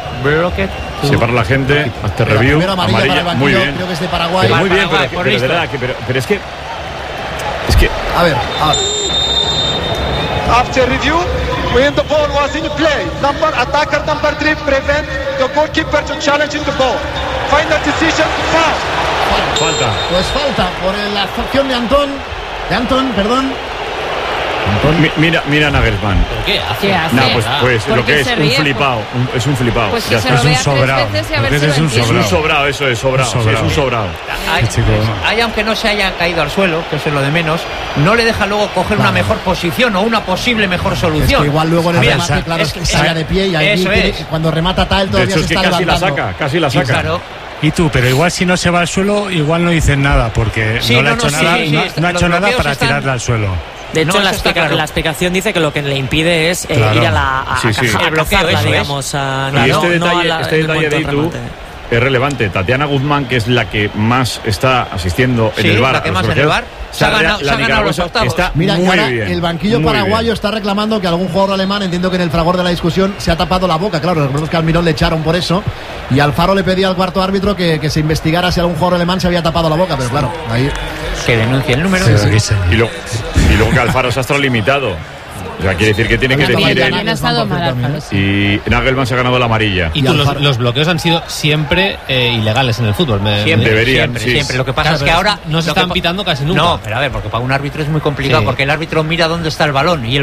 Se para la gente. Hasta review. Amarilla. Muy bien. Creo que es de Paraguay. Muy bien, pero de verdad. Pero es que. A ver. After review, when the ball was in play, attacker number 3 prevent the goalkeeper to challenge the ball. Final decision, foul. Falta. Pues falta por la acción de Anton, Mira Nagelsmann. ¿Por qué? ¿Qué hace? No, pues lo que es un flipado. Es un flipado. Pues que se lo vea 3 veces y a ver si lo entiende. Es un sobrado, eso es sobrado. Sí, es un sobrado. Hay, aunque no se haya caído al suelo, que eso es lo de menos, no le deja luego coger una mejor posición o una posible mejor solución. Es que igual luego en el remate, claro, es que sale de pie y ahí cuando remata tal todavía se está levantando. Casi la saca. Claro. Y tú, pero igual si no se va al suelo, igual no dicen nada, porque no le ha hecho nada para tirarla al suelo. De hecho, la explicación dice que lo que le impide es ir a cazarla, digamos. Y este detalle de Itu es relevante. Tatiana Guzmán, que es la que más está asistiendo en el VAR. La que más en el VAR. Se ha ganado los octavos. Mira, y ahora el banquillo paraguayo está reclamando que algún jugador alemán, entiendo que en el fragor de la discusión, se ha tapado la boca. Claro, recordemos que al Almirón le echaron por eso. Y Alfaro le pedía al cuarto árbitro que se investigara si algún jugador alemán se había tapado la boca. Pero claro, ahí. Que denuncie el número. Sí. Y luego que Alfaro se ha extralimitado. O sea, quiere decir que tiene que decir y Nagelsmann se ha ganado la amarilla. Y los bloqueos han sido siempre ilegales en el fútbol. Siempre. Lo que pasa es que ahora no se están pitando casi nunca. No, pero a ver, porque para un árbitro es muy complicado, porque el árbitro mira dónde está el balón y